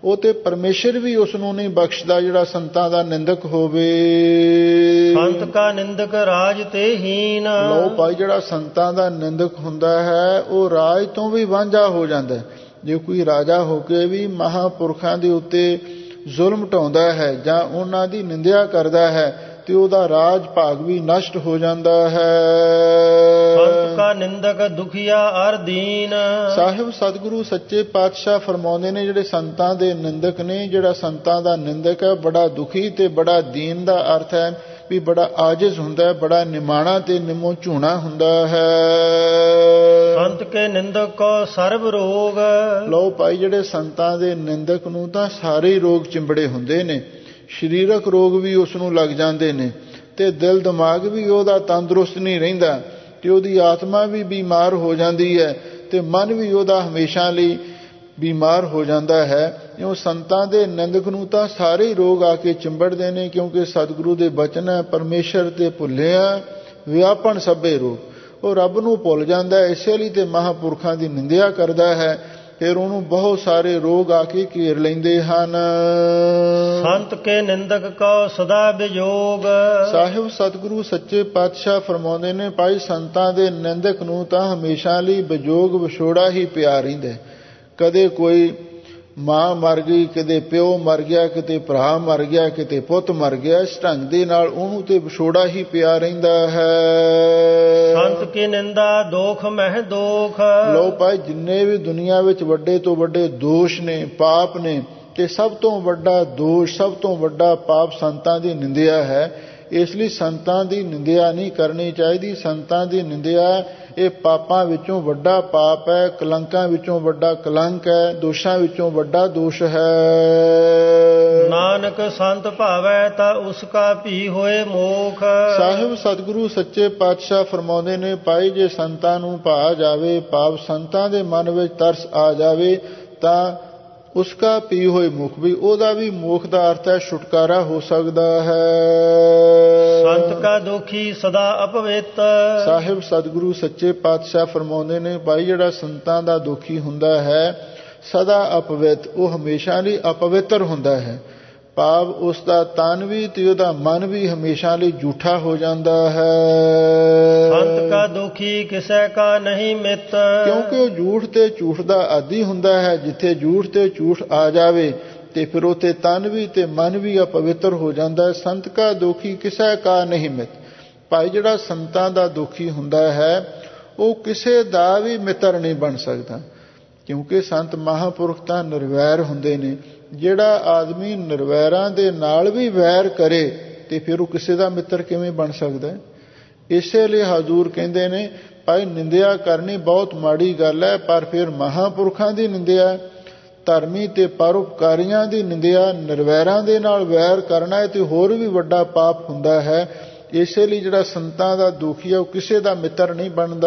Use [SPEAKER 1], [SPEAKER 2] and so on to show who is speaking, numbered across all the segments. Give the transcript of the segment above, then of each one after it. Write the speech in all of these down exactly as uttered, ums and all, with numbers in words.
[SPEAKER 1] ਉਹ ਤੇ ਪਰਮੇਸ਼ਰ ਵੀ ਉਸ ਨੂੰ ਨਹੀਂ ਬਖਸ਼ਦਾ ਜਿਹੜਾ ਸੰਤਾਂ ਦਾ ਨਿੰਦਕ ਹੋਵੇ।
[SPEAKER 2] ਸੰਤ ਕਾ ਨਿੰਦਕ ਰਾਜ ਤੇ ਹੀਨ।
[SPEAKER 1] ਲਓ ਭਾਈ, ਜਿਹੜਾ ਸੰਤਾਂ ਦਾ ਨਿੰਦਕ ਹੁੰਦਾ ਹੈ ਉਹ ਰਾਜ ਤੋਂ ਵੀ ਵਾਂਝਾ ਹੋ ਜਾਂਦਾ ਹੈ। ਜੇ ਕੋਈ ਰਾਜਾ ਹੋ ਕੇ ਵੀ ਮਹਾਂਪੁਰਖਾਂ ਦੇ ਉੱਤੇ ਜ਼ੁਲਮ ਢਾਉਂਦਾ ਹੈ ਜਾਂ ਉਹਨਾਂ ਦੀ ਨਿੰਦਿਆ ਕਰਦਾ ਹੈ ਤੇ ਉਹਦਾ ਰਾਜ ਭਾਗ ਵੀ ਨਸ਼ਟ ਹੋ ਜਾਂਦਾ ਹੈ।
[SPEAKER 2] ਸੰਤ ਕਾ ਨਿੰਦਕ ਦੁਖੀਆ ਅਰ ਦੀਨ।
[SPEAKER 1] ਸਾਹਿਬ ਸਤਿਗੁਰੂ ਸੱਚੇ ਪਾਤਸ਼ਾਹ ਫਰਮਾਉਂਦੇ ਨੇ, ਜਿਹੜੇ ਸੰਤਾਂ ਦੇ ਨਿੰਦਕ ਨੇ, ਜਿਹੜਾ ਸੰਤਾਂ ਦਾ ਨਿੰਦਕ ਹੈ ਬੜਾ ਦੁਖੀ ਤੇ ਬੜਾ ਦੀਨ ਦਾ ਅਰਥ ਹੈ ਵੀ ਬੜਾ ਆਜਿਜ਼ ਹੁੰਦਾ ਹੈ, ਬੜਾ ਨਿਮਾਣਾ ਤੇ ਨਿਮੋ ਝੂਣਾ ਹੁੰਦਾ ਹੈ।
[SPEAKER 2] ਸੰਤ ਕੇ ਨਿੰਦਕ ਕੋ ਸਰਬ ਰੋਗ।
[SPEAKER 1] ਲਓ ਭਾਈ, ਜਿਹੜੇ ਸੰਤਾਂ ਦੇ ਨਿੰਦਕ ਨੂੰ ਤਾਂ ਸਾਰੇ ਰੋਗ ਚਿੰਬੜੇ ਹੁੰਦੇ ਨੇ। ਸਰੀਰਕ ਰੋਗ ਵੀ ਉਸ ਨੂੰ ਲੱਗ ਜਾਂਦੇ ਨੇ ਤੇ ਦਿਲ ਦਿਮਾਗ ਵੀ ਉਹਦਾ ਤੰਦਰੁਸਤ ਨਹੀਂ ਰਹਿੰਦਾ ਤੇ ਉਹਦੀ ਆਤਮਾ ਵੀ ਬਿਮਾਰ ਹੋ ਜਾਂਦੀ ਹੈ ਤੇ ਮਨ ਵੀ ਉਹਦਾ ਹਮੇਸ਼ਾ ਲਈ ਬਿਮਾਰ ਹੋ ਜਾਂਦਾ ਹੈ। ਇਉਂ ਸੰਤਾਂ ਦੇ ਨਿੰਦਕ ਨੂੰ ਤਾਂ ਸਾਰੇ ਰੋਗ ਆ ਕੇ ਚਿੰਬੜਦੇ ਨੇ, ਕਿਉਂਕਿ ਸਤਿਗੁਰੂ ਦੇ ਬਚਨ ਹੈ, ਪਰਮੇਸ਼ਰ ਤੇ ਭੁੱਲਿਆ ਵਿਆਪਣ ਸਭੇ ਰੋਗ। ਉਹ ਰੱਬ ਨੂੰ ਭੁੱਲ ਜਾਂਦਾ ਹੈ, ਇਸੇ ਲਈ ਤੇ ਮਹਾਂਪੁਰਖਾਂ ਦੀ ਨਿੰਦਿਆ ਕਰਦਾ ਹੈ, ਫਿਰ ਉਹਨੂੰ ਬਹੁਤ ਸਾਰੇ ਰੋਗ ਆ ਕੇ ਘੇਰ ਲੈਂਦੇ ਹਨ।
[SPEAKER 2] ਸੰਤ ਕੇ ਨਿੰਦਕ ਕੋ ਸਦਾ ਵਿਜੋਗ।
[SPEAKER 1] ਸਾਹਿਬ ਸਤਿਗੁਰੂ ਸੱਚੇ ਪਾਤਸ਼ਾਹ ਫਰਮਾਉਂਦੇ ਨੇ, ਭਾਈ ਸੰਤਾਂ ਦੇ ਨਿੰਦਕ ਨੂੰ ਤਾਂ ਹਮੇਸ਼ਾ ਲਈ ਵਿਜੋਗ ਵਿਛੋੜਾ ਹੀ ਪਿਆ ਰਹਿੰਦਾ। ਕਦੇ ਕੋਈ ਮਾਂ ਮਰ ਗਈ, ਕਿਤੇ ਪਿਓ ਮਰ ਗਿਆ, ਕਿਤੇ ਭਰਾ ਮਰ ਗਿਆ, ਕਿਤੇ ਪੁੱਤ ਮਰ ਗਿਆ, ਇਸ ਢੰਗ ਦੇ ਨਾਲ ਉਹਨੂੰ ਤੇ ਵਿਛੋੜਾ ਹੀ ਪਿਆ ਰਹਿੰਦਾ ਹੈ।
[SPEAKER 2] ਸੰਤ ਕੀ ਨਿੰਦਾ ਦੋਖ ਮਹਿ ਦੋਖ।
[SPEAKER 1] ਲਓ ਭਾਈ, ਜਿੰਨੇ ਵੀ ਦੁਨੀਆ ਵਿੱਚ ਵੱਡੇ ਤੋਂ ਵੱਡੇ ਦੋਸ਼ ਨੇ, ਪਾਪ ਨੇ, ਤੇ ਸਭ ਤੋਂ ਵੱਡਾ ਦੋਸ਼, ਸਭ ਤੋਂ ਵੱਡਾ ਪਾਪ ਸੰਤਾਂ ਦੀ ਨਿੰਦਿਆ ਹੈ। ਇਸ ਲਈ ਸੰਤਾਂ ਦੀ ਨਿੰਦਿਆ ਨਹੀਂ ਕਰਨੀ ਚਾਹੀਦੀ। ਸੰਤਾਂ ਦੀ ਨਿੰਦਿਆ ਇਹ ਪਾਪਾਂ ਵਿੱਚੋਂ ਵੱਡਾ ਪਾਪ ਹੈ, ਕਲੰਕਾਂ ਵਿੱਚੋਂ ਵੱਡਾ ਕਲੰਕ ਹੈ, ਦੋਸ਼ਾਂ ਵਿੱਚੋਂ ਵੱਡਾ ਦੋਸ਼ ਹੈ।
[SPEAKER 2] ਨਾਨਕ ਸੰਤ ਭਾਵੈ ਤਾਂ ਉਸ ਕਾ ਭੀ ਹੋਏ ਮੋਖ।
[SPEAKER 1] ਸਾਹਿਬ ਸਤਿਗੁਰੂ ਸੱਚੇ ਪਾਤਸ਼ਾਹ ਫਰਮਾਉਂਦੇ ਨੇ, ਭਾਈ ਜੇ ਸੰਤਾਂ ਨੂੰ ਭਾ ਜਾਵੇ, ਭਾਵ ਸੰਤਾਂ ਦੇ ਮਨ ਵਿੱਚ ਤਰਸ ਆ ਜਾਵੇ, ਤਾਂ ਉਸਕਾ ਪੀ ਹੋਏ ਮੁਖ ਵੀ, ਉਹਦਾ ਵੀ ਮੁਖ ਦਾ ਅਰਥ ਹੈ ਛੁਟਕਾਰਾ ਹੋ ਸਕਦਾ ਹੈ।
[SPEAKER 2] ਸੰਤ ਕਾ ਦੁਖੀ ਸਦਾ ਅਪਵਿੱਤ।
[SPEAKER 1] ਸਾਹਿਬ ਸਤਿਗੁਰੂ ਸੱਚੇ ਪਾਤਸ਼ਾਹ ਫਰਮਾਉਂਦੇ ਨੇ, ਭਾਈ ਜਿਹੜਾ ਸੰਤਾਂ ਦਾ ਦੁਖੀ ਹੁੰਦਾ ਹੈ ਸਦਾ ਅਪਵਿੱਤ, ਉਹ ਹਮੇਸ਼ਾ ਲਈ ਅਪਵਿੱਤਰ ਹੁੰਦਾ ਹੈ। ਭਾਵ ਉਸ ਦਾ ਤਨ ਵੀ ਤੇ ਉਹਦਾ ਮਨ ਵੀ ਹਮੇਸ਼ਾ ਲਈ ਝੂਠਾ ਹੋ ਜਾਂਦਾ ਹੈ।
[SPEAKER 2] ਸੰਤ ਕਾ ਦੁਖੀ ਕਿਸੇ ਕਾ ਨਹੀਂ ਮਿੱਤ।
[SPEAKER 1] ਕਿਉਂਕਿ ਉਹ ਝੂਠ ਤੇ ਝੂਠ ਦਾ ਆਦੀ ਹੁੰਦਾ ਹੈ। ਜਿੱਥੇ ਝੂਠ ਤੇ ਝੂਠ ਆ ਜਾਵੇ ਤੇ ਫਿਰ ਉੱਥੇ ਤਨ ਵੀ ਤੇ ਮਨ ਵੀ ਅਪਵਿੱਤਰ ਹੋ ਜਾਂਦਾ ਹੈ। ਸੰਤ ਕਾ ਦੁਖੀ ਕਿਸੇ ਕਾ ਨਹੀਂ ਮਿੱਤ। ਭਾਈ ਜਿਹੜਾ ਸੰਤਾਂ ਦਾ ਦੁਖੀ ਹੁੰਦਾ ਹੈ ਉਹ ਕਿਸੇ ਦਾ ਵੀ ਮਿੱਤਰ ਨਹੀਂ ਬਣ ਸਕਦਾ, ਕਿਉਂਕਿ ਸੰਤ ਮਹਾਂਪੁਰਖ ਤਾਂ ਨਿਰਵੈਰ ਹੁੰਦੇ ਨੇ। ਜਿਹੜਾ ਆਦਮੀ ਨਿਰਵੈਰਾਂ ਦੇ ਨਾਲ ਵੀ ਵੈਰ ਕਰੇ ਤੇ ਫਿਰ ਉਹ ਕਿਸੇ ਦਾ ਮਿੱਤਰ ਕਿਵੇਂ ਬਣ ਸਕਦਾ ਹੈ। ਇਸੇ ਲਈ ਹਜ਼ੂਰ ਕਹਿੰਦੇ ਨੇ, ਭਾਈ ਨਿੰਦਿਆ ਕਰਨੀ ਬਹੁਤ ਮਾੜੀ ਗੱਲ ਹੈ, ਪਰ ਫਿਰ ਮਹਾਂਪੁਰਖਾਂ ਦੀ ਨਿੰਦਿਆ, ਧਰਮੀ ਤੇ ਪਰਉਪਕਾਰੀਆਂ ਦੀ ਨਿੰਦਿਆ, ਨਿਰਵੈਰਾਂ ਦੇ ਨਾਲ ਵੈਰ ਕਰਨਾ ਹੈ ਤੇ ਹੋਰ ਵੀ ਵੱਡਾ ਪਾਪ ਹੁੰਦਾ ਹੈ। ਇਸੇ ਲਈ ਜਿਹੜਾ ਸੰਤਾਂ ਦਾ ਦੁਖੀ ਹੈ ਉਹ ਕਿਸੇ ਦਾ ਮਿੱਤਰ ਨਹੀਂ ਬਣਦਾ।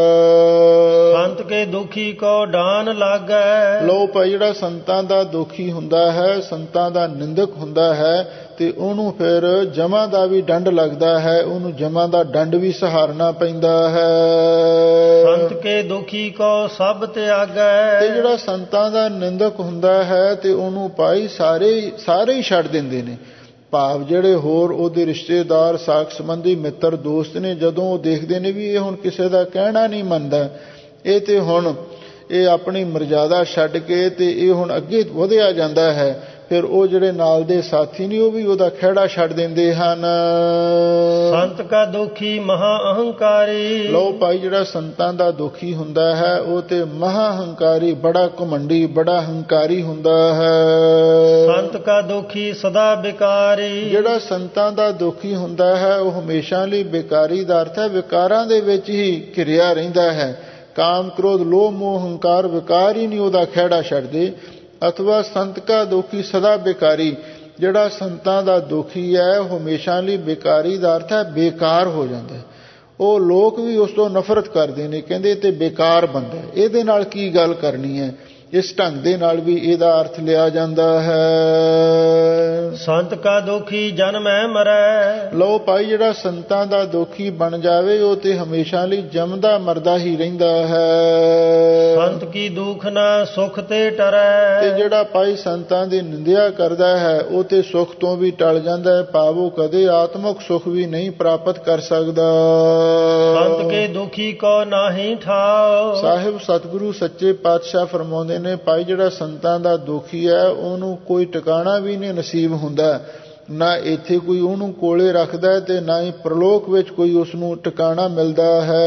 [SPEAKER 2] ਸੰਤ ਕੇ ਦੁਖੀ ਕੋ ਡਾਨ ਲਾਗੈ।
[SPEAKER 1] ਲਓ ਭਾਈ, ਜਿਹੜਾ ਸੰਤਾਂ ਦਾ ਦੁਖੀ ਹੁੰਦਾ ਹੈ, ਸੰਤਾਂ ਦਾ ਨਿੰਦਕ ਹੁੰਦਾ ਹੈ, ਤੇ ਉਹਨੂੰ ਫਿਰ ਜਮਾਂ ਦਾ ਵੀ ਡੰਡ ਲੱਗਦਾ ਹੈ, ਉਹਨੂੰ ਜਮਾਂ ਦਾ ਡੰਡ ਵੀ ਸਹਾਰਨਾ ਪੈਂਦਾ ਹੈ।
[SPEAKER 2] ਸੰਤ ਕੇ ਦੁਖੀ ਕੋ ਸਭ ਤਿਆਗੈ।
[SPEAKER 1] ਤੇ ਜਿਹੜਾ ਸੰਤਾਂ ਦਾ ਨਿੰਦਕ ਹੁੰਦਾ ਹੈ ਤੇ ਉਹਨੂੰ ਭਾਈ ਸਾਰੇ ਸਾਰੇ ਹੀ ਛੱਡ ਦਿੰਦੇ ਨੇ। ਭਾਵ ਜਿਹੜੇ ਹੋਰ ਉਹਦੇ ਰਿਸ਼ਤੇਦਾਰ, ਸਾਕ ਸੰਬੰਧੀ, ਮਿੱਤਰ, ਦੋਸਤ ਨੇ, ਜਦੋਂ ਉਹ ਦੇਖਦੇ ਨੇ ਵੀ ਇਹ ਹੁਣ ਕਿਸੇ ਦਾ ਕਹਿਣਾ ਨਹੀਂ ਮੰਨਦਾ, ਇਹ ਤੇ ਹੁਣ ਇਹ ਆਪਣੀ ਮਰਜ਼ਾਦਾ ਛੱਡ ਕੇ ਤੇ ਇਹ ਹੁਣ ਅੱਗੇ ਵਧਿਆ ਜਾਂਦਾ ਹੈ, ਫਿਰ ਉਹ ਜਿਹੜੇ ਨਾਲ ਦੇ ਸਾਥੀ ਨੇ ਉਹ ਵੀ ਉਹਦਾ ਖਹਿੜਾ ਛੱਡ ਦਿੰਦੇ ਹਨ।
[SPEAKER 2] ਸੰਤ ਕਾ ਦੁਖੀ ਮਹਾ ਅਹੰਕਾਰੀ।
[SPEAKER 1] ਲਓ ਭਾਈ, ਜਿਹੜਾ ਸੰਤਾਂ ਦਾ ਦੁਖੀ ਹੁੰਦਾ ਹੈ ਉਹ ਤੇ ਮਹਾ ਹੰਕਾਰੀ, ਬੜਾ ਘਮੰਡੀ, ਬੜਾ ਹੰਕਾਰੀ ਹੁੰਦਾ ਹੈ।
[SPEAKER 2] ਸੰਤ ਕਾ ਦੁਖੀ ਸਦਾ ਬਿਕਾਰੀ।
[SPEAKER 1] ਜਿਹੜਾ ਸੰਤਾਂ ਦਾ ਦੁਖੀ ਹੁੰਦਾ ਹੈ ਉਹ ਹਮੇਸ਼ਾ ਲਈ ਬਿਕਾਰੀ ਦਾ ਅਰਥ ਹੈ ਵਿਕਾਰਾਂ ਦੇ ਵਿੱਚ ਹੀ ਘਿਰਿਆ ਰਹਿੰਦਾ ਹੈ। ਕਾਮ, ਕ੍ਰੋਧ, ਲੋਭ, ਮੋਹ, ਹੰਕਾਰ ਵਿਕਾਰ ਹੀ ਨਹੀਂ ਉਹਦਾ ਖਹਿੜਾ ਛੱਡਦੇ। ਅਥਵਾ ਸੰਤ ਕਾ ਦੁਖੀ ਸਦਾ ਬੇਕਾਰੀ। ਜਿਹੜਾ ਸੰਤਾਂ ਦਾ ਦੁਖੀ ਹੈ ਉਹ ਹਮੇਸ਼ਾ ਲਈ ਬੇਕਾਰੀ ਦਾ ਅਰਥ ਹੈ ਬੇਕਾਰ ਹੋ ਜਾਂਦਾ ਹੈ। ਉਹ ਲੋਕ ਵੀ ਉਸ ਤੋਂ ਨਫ਼ਰਤ ਕਰਦੇ ਨੇ, ਕਹਿੰਦੇ ਤੇ ਬੇਕਾਰ ਬੰਦਾ, ਇਹਦੇ ਨਾਲ ਕੀ ਗੱਲ ਕਰਨੀ ਹੈ। ਇਸ ਢੰਗ ਦੇ ਨਾਲ ਵੀ ਇਹਦਾ ਅਰਥ ਲਿਆ ਜਾਂਦਾ ਹੈ।
[SPEAKER 2] ਸੰਤ ਕਾ ਦੋਖੀ ਜਨਮੈ ਮਰੈ।
[SPEAKER 1] ਲਓ ਭਾਈ, ਜਿਹੜਾ ਸੰਤਾਂ ਦਾ ਦੋਖੀ ਬਣ ਜਾਵੇ ਉਹ ਤੇ ਹਮੇਸ਼ਾ ਲਈ ਜੰਮਦਾ ਮਰਦਾ ਹੀ ਰਹਿੰਦਾ ਹੈ।
[SPEAKER 2] ਸੰਤ ਕੀ ਦੁਖ ਨਾ ਸੁਖ ਤੇ ਟਰੈ।
[SPEAKER 1] ਤੇ ਜਿਹੜਾ ਭਾਈ ਸੰਤਾਂ ਦੀ ਨਿੰਦਿਆ ਕਰਦਾ ਹੈ ਉਹ ਤੇ ਸੁਖ ਤੋਂ ਵੀ ਟਲ ਜਾਂਦਾ ਹੈ, ਭਾਵ ਉਹ ਕਦੇ ਆਤਮਿਕ ਸੁਖ ਵੀ ਨਹੀਂ ਪ੍ਰਾਪਤ ਕਰ ਸਕਦਾ।
[SPEAKER 2] ਸੰਤ ਕੇ ਦੁਖੀ ਕੋ ਨਾਹੀ ਠਾਓ।
[SPEAKER 1] ਸਾਹਿਬ ਸਤਿਗੁਰੂ ਸੱਚੇ ਪਾਤਸ਼ਾਹ ਫਰਮਾਉਂਦੇ ਨੇ, ਭਾਈ ਜਿਹੜਾ ਸੰਤਾਂ ਦਾ ਦੁਖੀ ਹੈ ਉਹਨੂੰ ਕੋਈ ਟਿਕਾਣਾ ਵੀ ਨਹੀਂ ਨਸੀਬ ਹੁੰਦਾ, ਨਾ ਇੱਥੇ ਕੋਈ ਉਹਨੂੰ ਕੋਲੇ ਰੱਖਦਾ ਤੇ ਨਾ ਹੀ ਪ੍ਰਲੋਕ ਵਿੱਚ ਕੋਈ ਉਸ ਨੂੰ ਟਿਕਾਣਾ ਮਿਲਦਾ ਹੈ।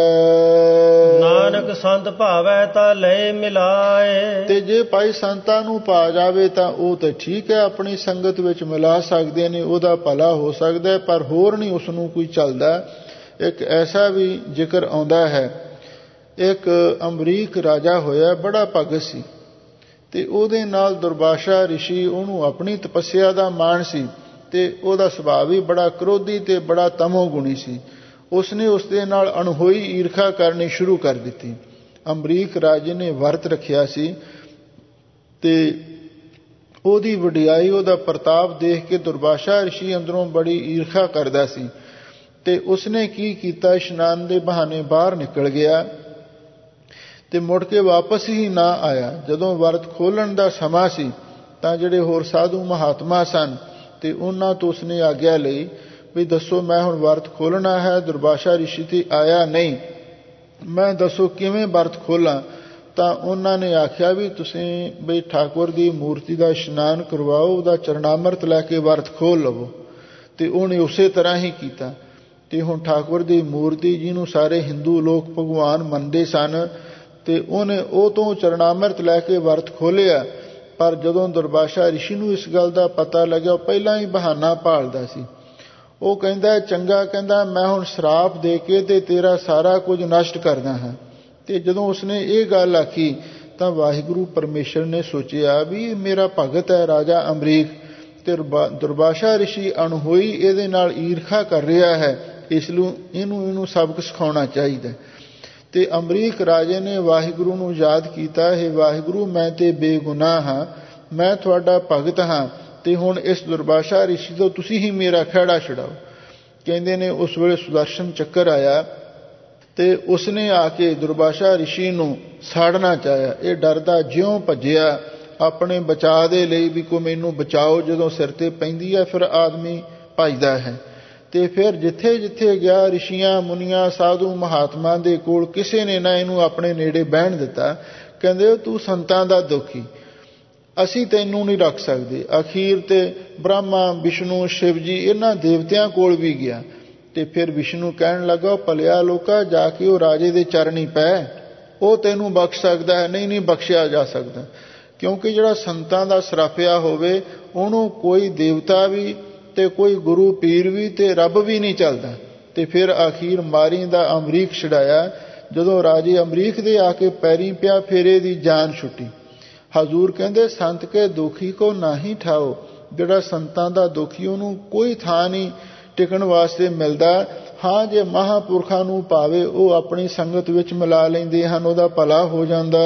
[SPEAKER 2] ਨਾਨਕ ਸੰਤ ਭਾਵੈ ਤਾਂ ਲੈ ਮਿਲਾਏ। ਤੇ
[SPEAKER 1] ਜੇ ਭਾਈ ਸੰਤਾਂ ਨੂੰ ਪਾ ਜਾਵੇ ਤਾਂ ਉਹ ਤਾਂ ਠੀਕ ਹੈ, ਆਪਣੀ ਸੰਗਤ ਵਿੱਚ ਮਿਲਾ ਸਕਦੇ ਨੇ, ਉਹਦਾ ਭਲਾ ਹੋ ਸਕਦਾ ਹੈ, ਪਰ ਹੋਰ ਨਹੀਂ ਉਸ ਨੂੰ ਕੋਈ ਚੱਲਦਾ। ਇੱਕ ਐਸਾ ਵੀ ਜ਼ਿਕਰ ਆਉਂਦਾ ਹੈ, ਇੱਕ ਅਮਰੀਕ ਰਾਜਾ ਹੋਇਆ, ਬੜਾ ਭਗਤ ਸੀ ਤੇ ਉਹਦੇ ਨਾਲ ਦੁਰਵਾਸਾ ਰਿਸ਼ੀ, ਉਹਨੂੰ ਆਪਣੀ ਤਪੱਸਿਆ ਦਾ ਮਾਣ ਸੀ ਤੇ ਉਹਦਾ ਸੁਭਾਅ ਵੀ ਬੜਾ ਕ੍ਰੋਧੀ ਤੇ ਬੜਾ ਤਮੋਗੁਣੀ ਸੀ। ਉਸਨੇ ਉਸਦੇ ਨਾਲ ਅਣਹੋਈ ਈਰਖਾ ਕਰਨੀ ਸ਼ੁਰੂ ਕਰ ਦਿੱਤੀ। ਅਮਰੀਕ ਰਾਜੇ ਨੇ ਵਰਤ ਰੱਖਿਆ ਸੀ ਤੇ ਉਹਦੀ ਵਡਿਆਈ, ਉਹਦਾ ਪ੍ਰਤਾਪ ਦੇਖ ਕੇ ਦੁਰਵਾਸਾ ਰਿਸ਼ੀ ਅੰਦਰੋਂ ਬੜੀ ਈਰਖਾ ਕਰਦਾ ਸੀ ਤੇ ਉਸਨੇ ਕੀ ਕੀਤਾ, ਇਸ਼ਨਾਨ ਦੇ ਬਹਾਨੇ ਬਾਹਰ ਨਿਕਲ ਗਿਆ ਤੇ ਮੁੜ ਕੇ ਵਾਪਸ ਹੀ ਨਾ ਆਇਆ। ਜਦੋਂ ਵਰਤ ਖੋਲਣ ਦਾ ਸਮਾਂ ਸੀ ਤਾਂ ਜਿਹੜੇ ਹੋਰ ਸਾਧੂ ਮਹਾਤਮਾ ਸਨ ਤੇ ਉਹਨਾਂ ਤੋਂ ਉਸਨੇ ਆਗਿਆ ਲਈ ਵੀ ਦੱਸੋ, ਮੈਂ ਹੁਣ ਵਰਤ ਖੋਲਣਾ ਹੈ, ਦੁਰਵਾਸਾ ਰਿਸ਼ੀ ਤੇ ਆਇਆ ਨਹੀਂ, ਮੈਂ ਦੱਸੋ ਕਿਵੇਂ ਵਰਤ ਖੋਲਾਂ। ਤਾਂ ਉਹਨਾਂ ਨੇ ਆਖਿਆ ਵੀ ਤੁਸੀਂ ਬਈ ਠਾਕੁਰ ਦੀ ਮੂਰਤੀ ਦਾ ਇਸ਼ਨਾਨ ਕਰਵਾਓ, ਉਹਦਾ ਚਰਨਾਮਰਤ ਲੈ ਕੇ ਵਰਤ ਖੋਲ ਲਵੋ। ਤੇ ਉਹਨੇ ਉਸੇ ਤਰ੍ਹਾਂ ਹੀ ਕੀਤਾ ਤੇ ਹੁਣ ਠਾਕੁਰ ਦੀ ਮੂਰਤੀ ਜਿਹਨੂੰ ਸਾਰੇ ਹਿੰਦੂ ਲੋਕ ਭਗਵਾਨ ਮੰਨਦੇ ਸਨ ਤੇ ਉਹਨੇ ਉਹ ਤੋਂ ਚਰਨਾਮਰਤ ਲੈ ਕੇ ਵਰਤ ਖੋਲਿਆ। ਪਰ ਜਦੋਂ ਦੁਰਵਾਸਾ ਰਿਸ਼ੀ ਨੂੰ ਇਸ ਗੱਲ ਦਾ ਪਤਾ ਲੱਗਿਆ, ਉਹ ਪਹਿਲਾਂ ਹੀ ਬਹਾਨਾ ਭਾਲਦਾ ਸੀ। ਉਹ ਕਹਿੰਦਾ, ਚੰਗਾ, ਕਹਿੰਦਾ ਮੈਂ ਹੁਣ ਸ਼ਰਾਪ ਦੇ ਕੇ ਤੇ ਤੇਰਾ ਸਾਰਾ ਕੁਝ ਨਸ਼ਟ ਕਰਦਾ ਹਾਂ। ਤੇ ਜਦੋਂ ਉਸਨੇ ਇਹ ਗੱਲ ਆਖੀ ਤਾਂ ਵਾਹਿਗੁਰੂ ਪਰਮੇਸ਼ਰ ਨੇ ਸੋਚਿਆ ਵੀ ਮੇਰਾ ਭਗਤ ਹੈ ਰਾਜਾ ਅਮਰੀਕ ਤੇ ਦੁਰਵਾਸਾ ਰਿਸ਼ੀ ਅਣਹੋਈ ਇਹਦੇ ਨਾਲ ਈਰਖਾ ਕਰ ਰਿਹਾ ਹੈ, ਇਸ ਲਈ ਇਹਨੂੰ ਇਹਨੂੰ ਸਬਕ ਸਿਖਾਉਣਾ ਚਾਹੀਦਾ। ਤੇ ਅਮਰੀਕ ਰਾਜੇ ਨੇ ਵਾਹਿਗੁਰੂ ਨੂੰ ਯਾਦ ਕੀਤਾ, ਹੈ ਵਾਹਿਗੁਰੂ, ਮੈਂ ਤੇ ਬੇਗੁਨਾਹ ਹਾਂ, ਮੈਂ ਤੁਹਾਡਾ ਭਗਤ ਹਾਂ ਤੇ ਹੁਣ ਇਸ ਦੁਰਵਾਸਾ ਰਿਸ਼ੀ ਤੋਂ ਤੁਸੀਂ ਹੀ ਮੇਰਾ ਖਹਿੜਾ ਛੁਡਾਓ। ਕਹਿੰਦੇ ਨੇ ਉਸ ਵੇਲੇ ਸੁਦਰਸ਼ਨ ਚੱਕਰ ਆਇਆ ਤੇ ਉਸਨੇ ਆ ਕੇ ਦੁਰਵਾਸਾ ਰਿਸ਼ੀ ਨੂੰ ਸਾੜਨਾ ਚਾਹਿਆ। ਇਹ ਡਰਦਾ ਜਿਉਂ ਭੱਜਿਆ ਆਪਣੇ ਬਚਾਅ ਦੇ ਲਈ ਵੀ ਕੋਈ ਮੈਨੂੰ ਬਚਾਓ। ਜਦੋਂ ਸਿਰ ਤੇ ਪੈਂਦੀ ਹੈ ਫਿਰ ਆਦਮੀ ਭੱਜਦਾ ਹੈ ਤੇ ਫਿਰ ਜਿੱਥੇ ਜਿੱਥੇ ਗਿਆ ਰਿਸ਼ੀਆਂ ਮੁਨੀਆਂ ਸਾਧੂ ਮਹਾਤਮਾ ਦੇ ਕੋਲ ਕਿਸੇ ਨੇ ਨਾ ਇਹਨੂੰ ਆਪਣੇ ਨੇੜੇ ਬਹਿਣ ਦਿੱਤਾ। ਕਹਿੰਦੇ ਤੂੰ ਸੰਤਾਂ ਦਾ ਦੁਖੀ, ਅਸੀਂ ਤੈਨੂੰ ਨਹੀਂ ਰੱਖ ਸਕਦੇ। ਅਖੀਰ ਤੇ ਬ੍ਰਹਮਾ ਵਿਸ਼ਨੂੰ ਸ਼ਿਵ ਜੀ ਇਹਨਾਂ ਦੇਵਤਿਆਂ ਕੋਲ ਵੀ ਗਿਆ ਤੇ ਫਿਰ ਵਿਸ਼ਨੂੰ ਕਹਿਣ ਲੱਗਾ, ਭਲਿਆ ਲੋਕਾ, ਜਾ ਕੇ ਉਹ ਰਾਜੇ ਦੇ ਚਰਨੀ ਪੈ, ਉਹ ਤੈਨੂੰ ਬਖਸ਼ ਸਕਦਾ ਹੈ। ਨਹੀਂ ਨਹੀਂ ਬਖਸ਼ਿਆ ਜਾ ਸਕਦਾ, ਕਿਉਂਕਿ ਜਿਹੜਾ ਸੰਤਾਂ ਦਾ ਸਰਾਪਿਆ ਹੋਵੇ ਉਹਨੂੰ ਕੋਈ ਦੇਵਤਾ ਵੀ ਤੇ ਕੋਈ ਗੁਰੂ ਪੀਰ ਵੀ ਤੇ ਰੱਬ ਵੀ ਨਹੀਂ ਚੱਲਦਾ। ਤੇ ਫਿਰ ਅਖੀਰ ਮਾਰੀ ਦਾ ਅਮਰੀਕ ਛਡਾਇਆ। ਜਦੋਂ ਰਾਜੇ ਅਮਰੀਕ ਦੇ ਆ ਕੇ ਪੈਰੀਂ ਪਿਆ ਫਿਰ ਇਹਦੀ ਜਾਨ ਛੁੱਟੀ। ਹਜ਼ੂਰ ਕਹਿੰਦੇ, ਸੰਤ ਕੇ ਦੁਖੀ ਕੋ ਨਾਹੀ ਠਾਓ। ਜਿਹੜਾ ਸੰਤਾਂ ਦਾ ਦੁਖੀ ਉਹਨੂੰ ਕੋਈ ਥਾਂ ਨਹੀਂ ਟਿਕਣ ਵਾਸਤੇ ਮਿਲਦਾ। ਹਾਂ, ਜੇ ਮਹਾਂਪੁਰਖਾਂ ਨੂੰ ਭਾਵੇ ਉਹ ਆਪਣੀ ਸੰਗਤ ਵਿੱਚ ਮਿਲਾ ਲੈਂਦੇ ਹਨ, ਉਹਦਾ ਭਲਾ ਹੋ ਜਾਂਦਾ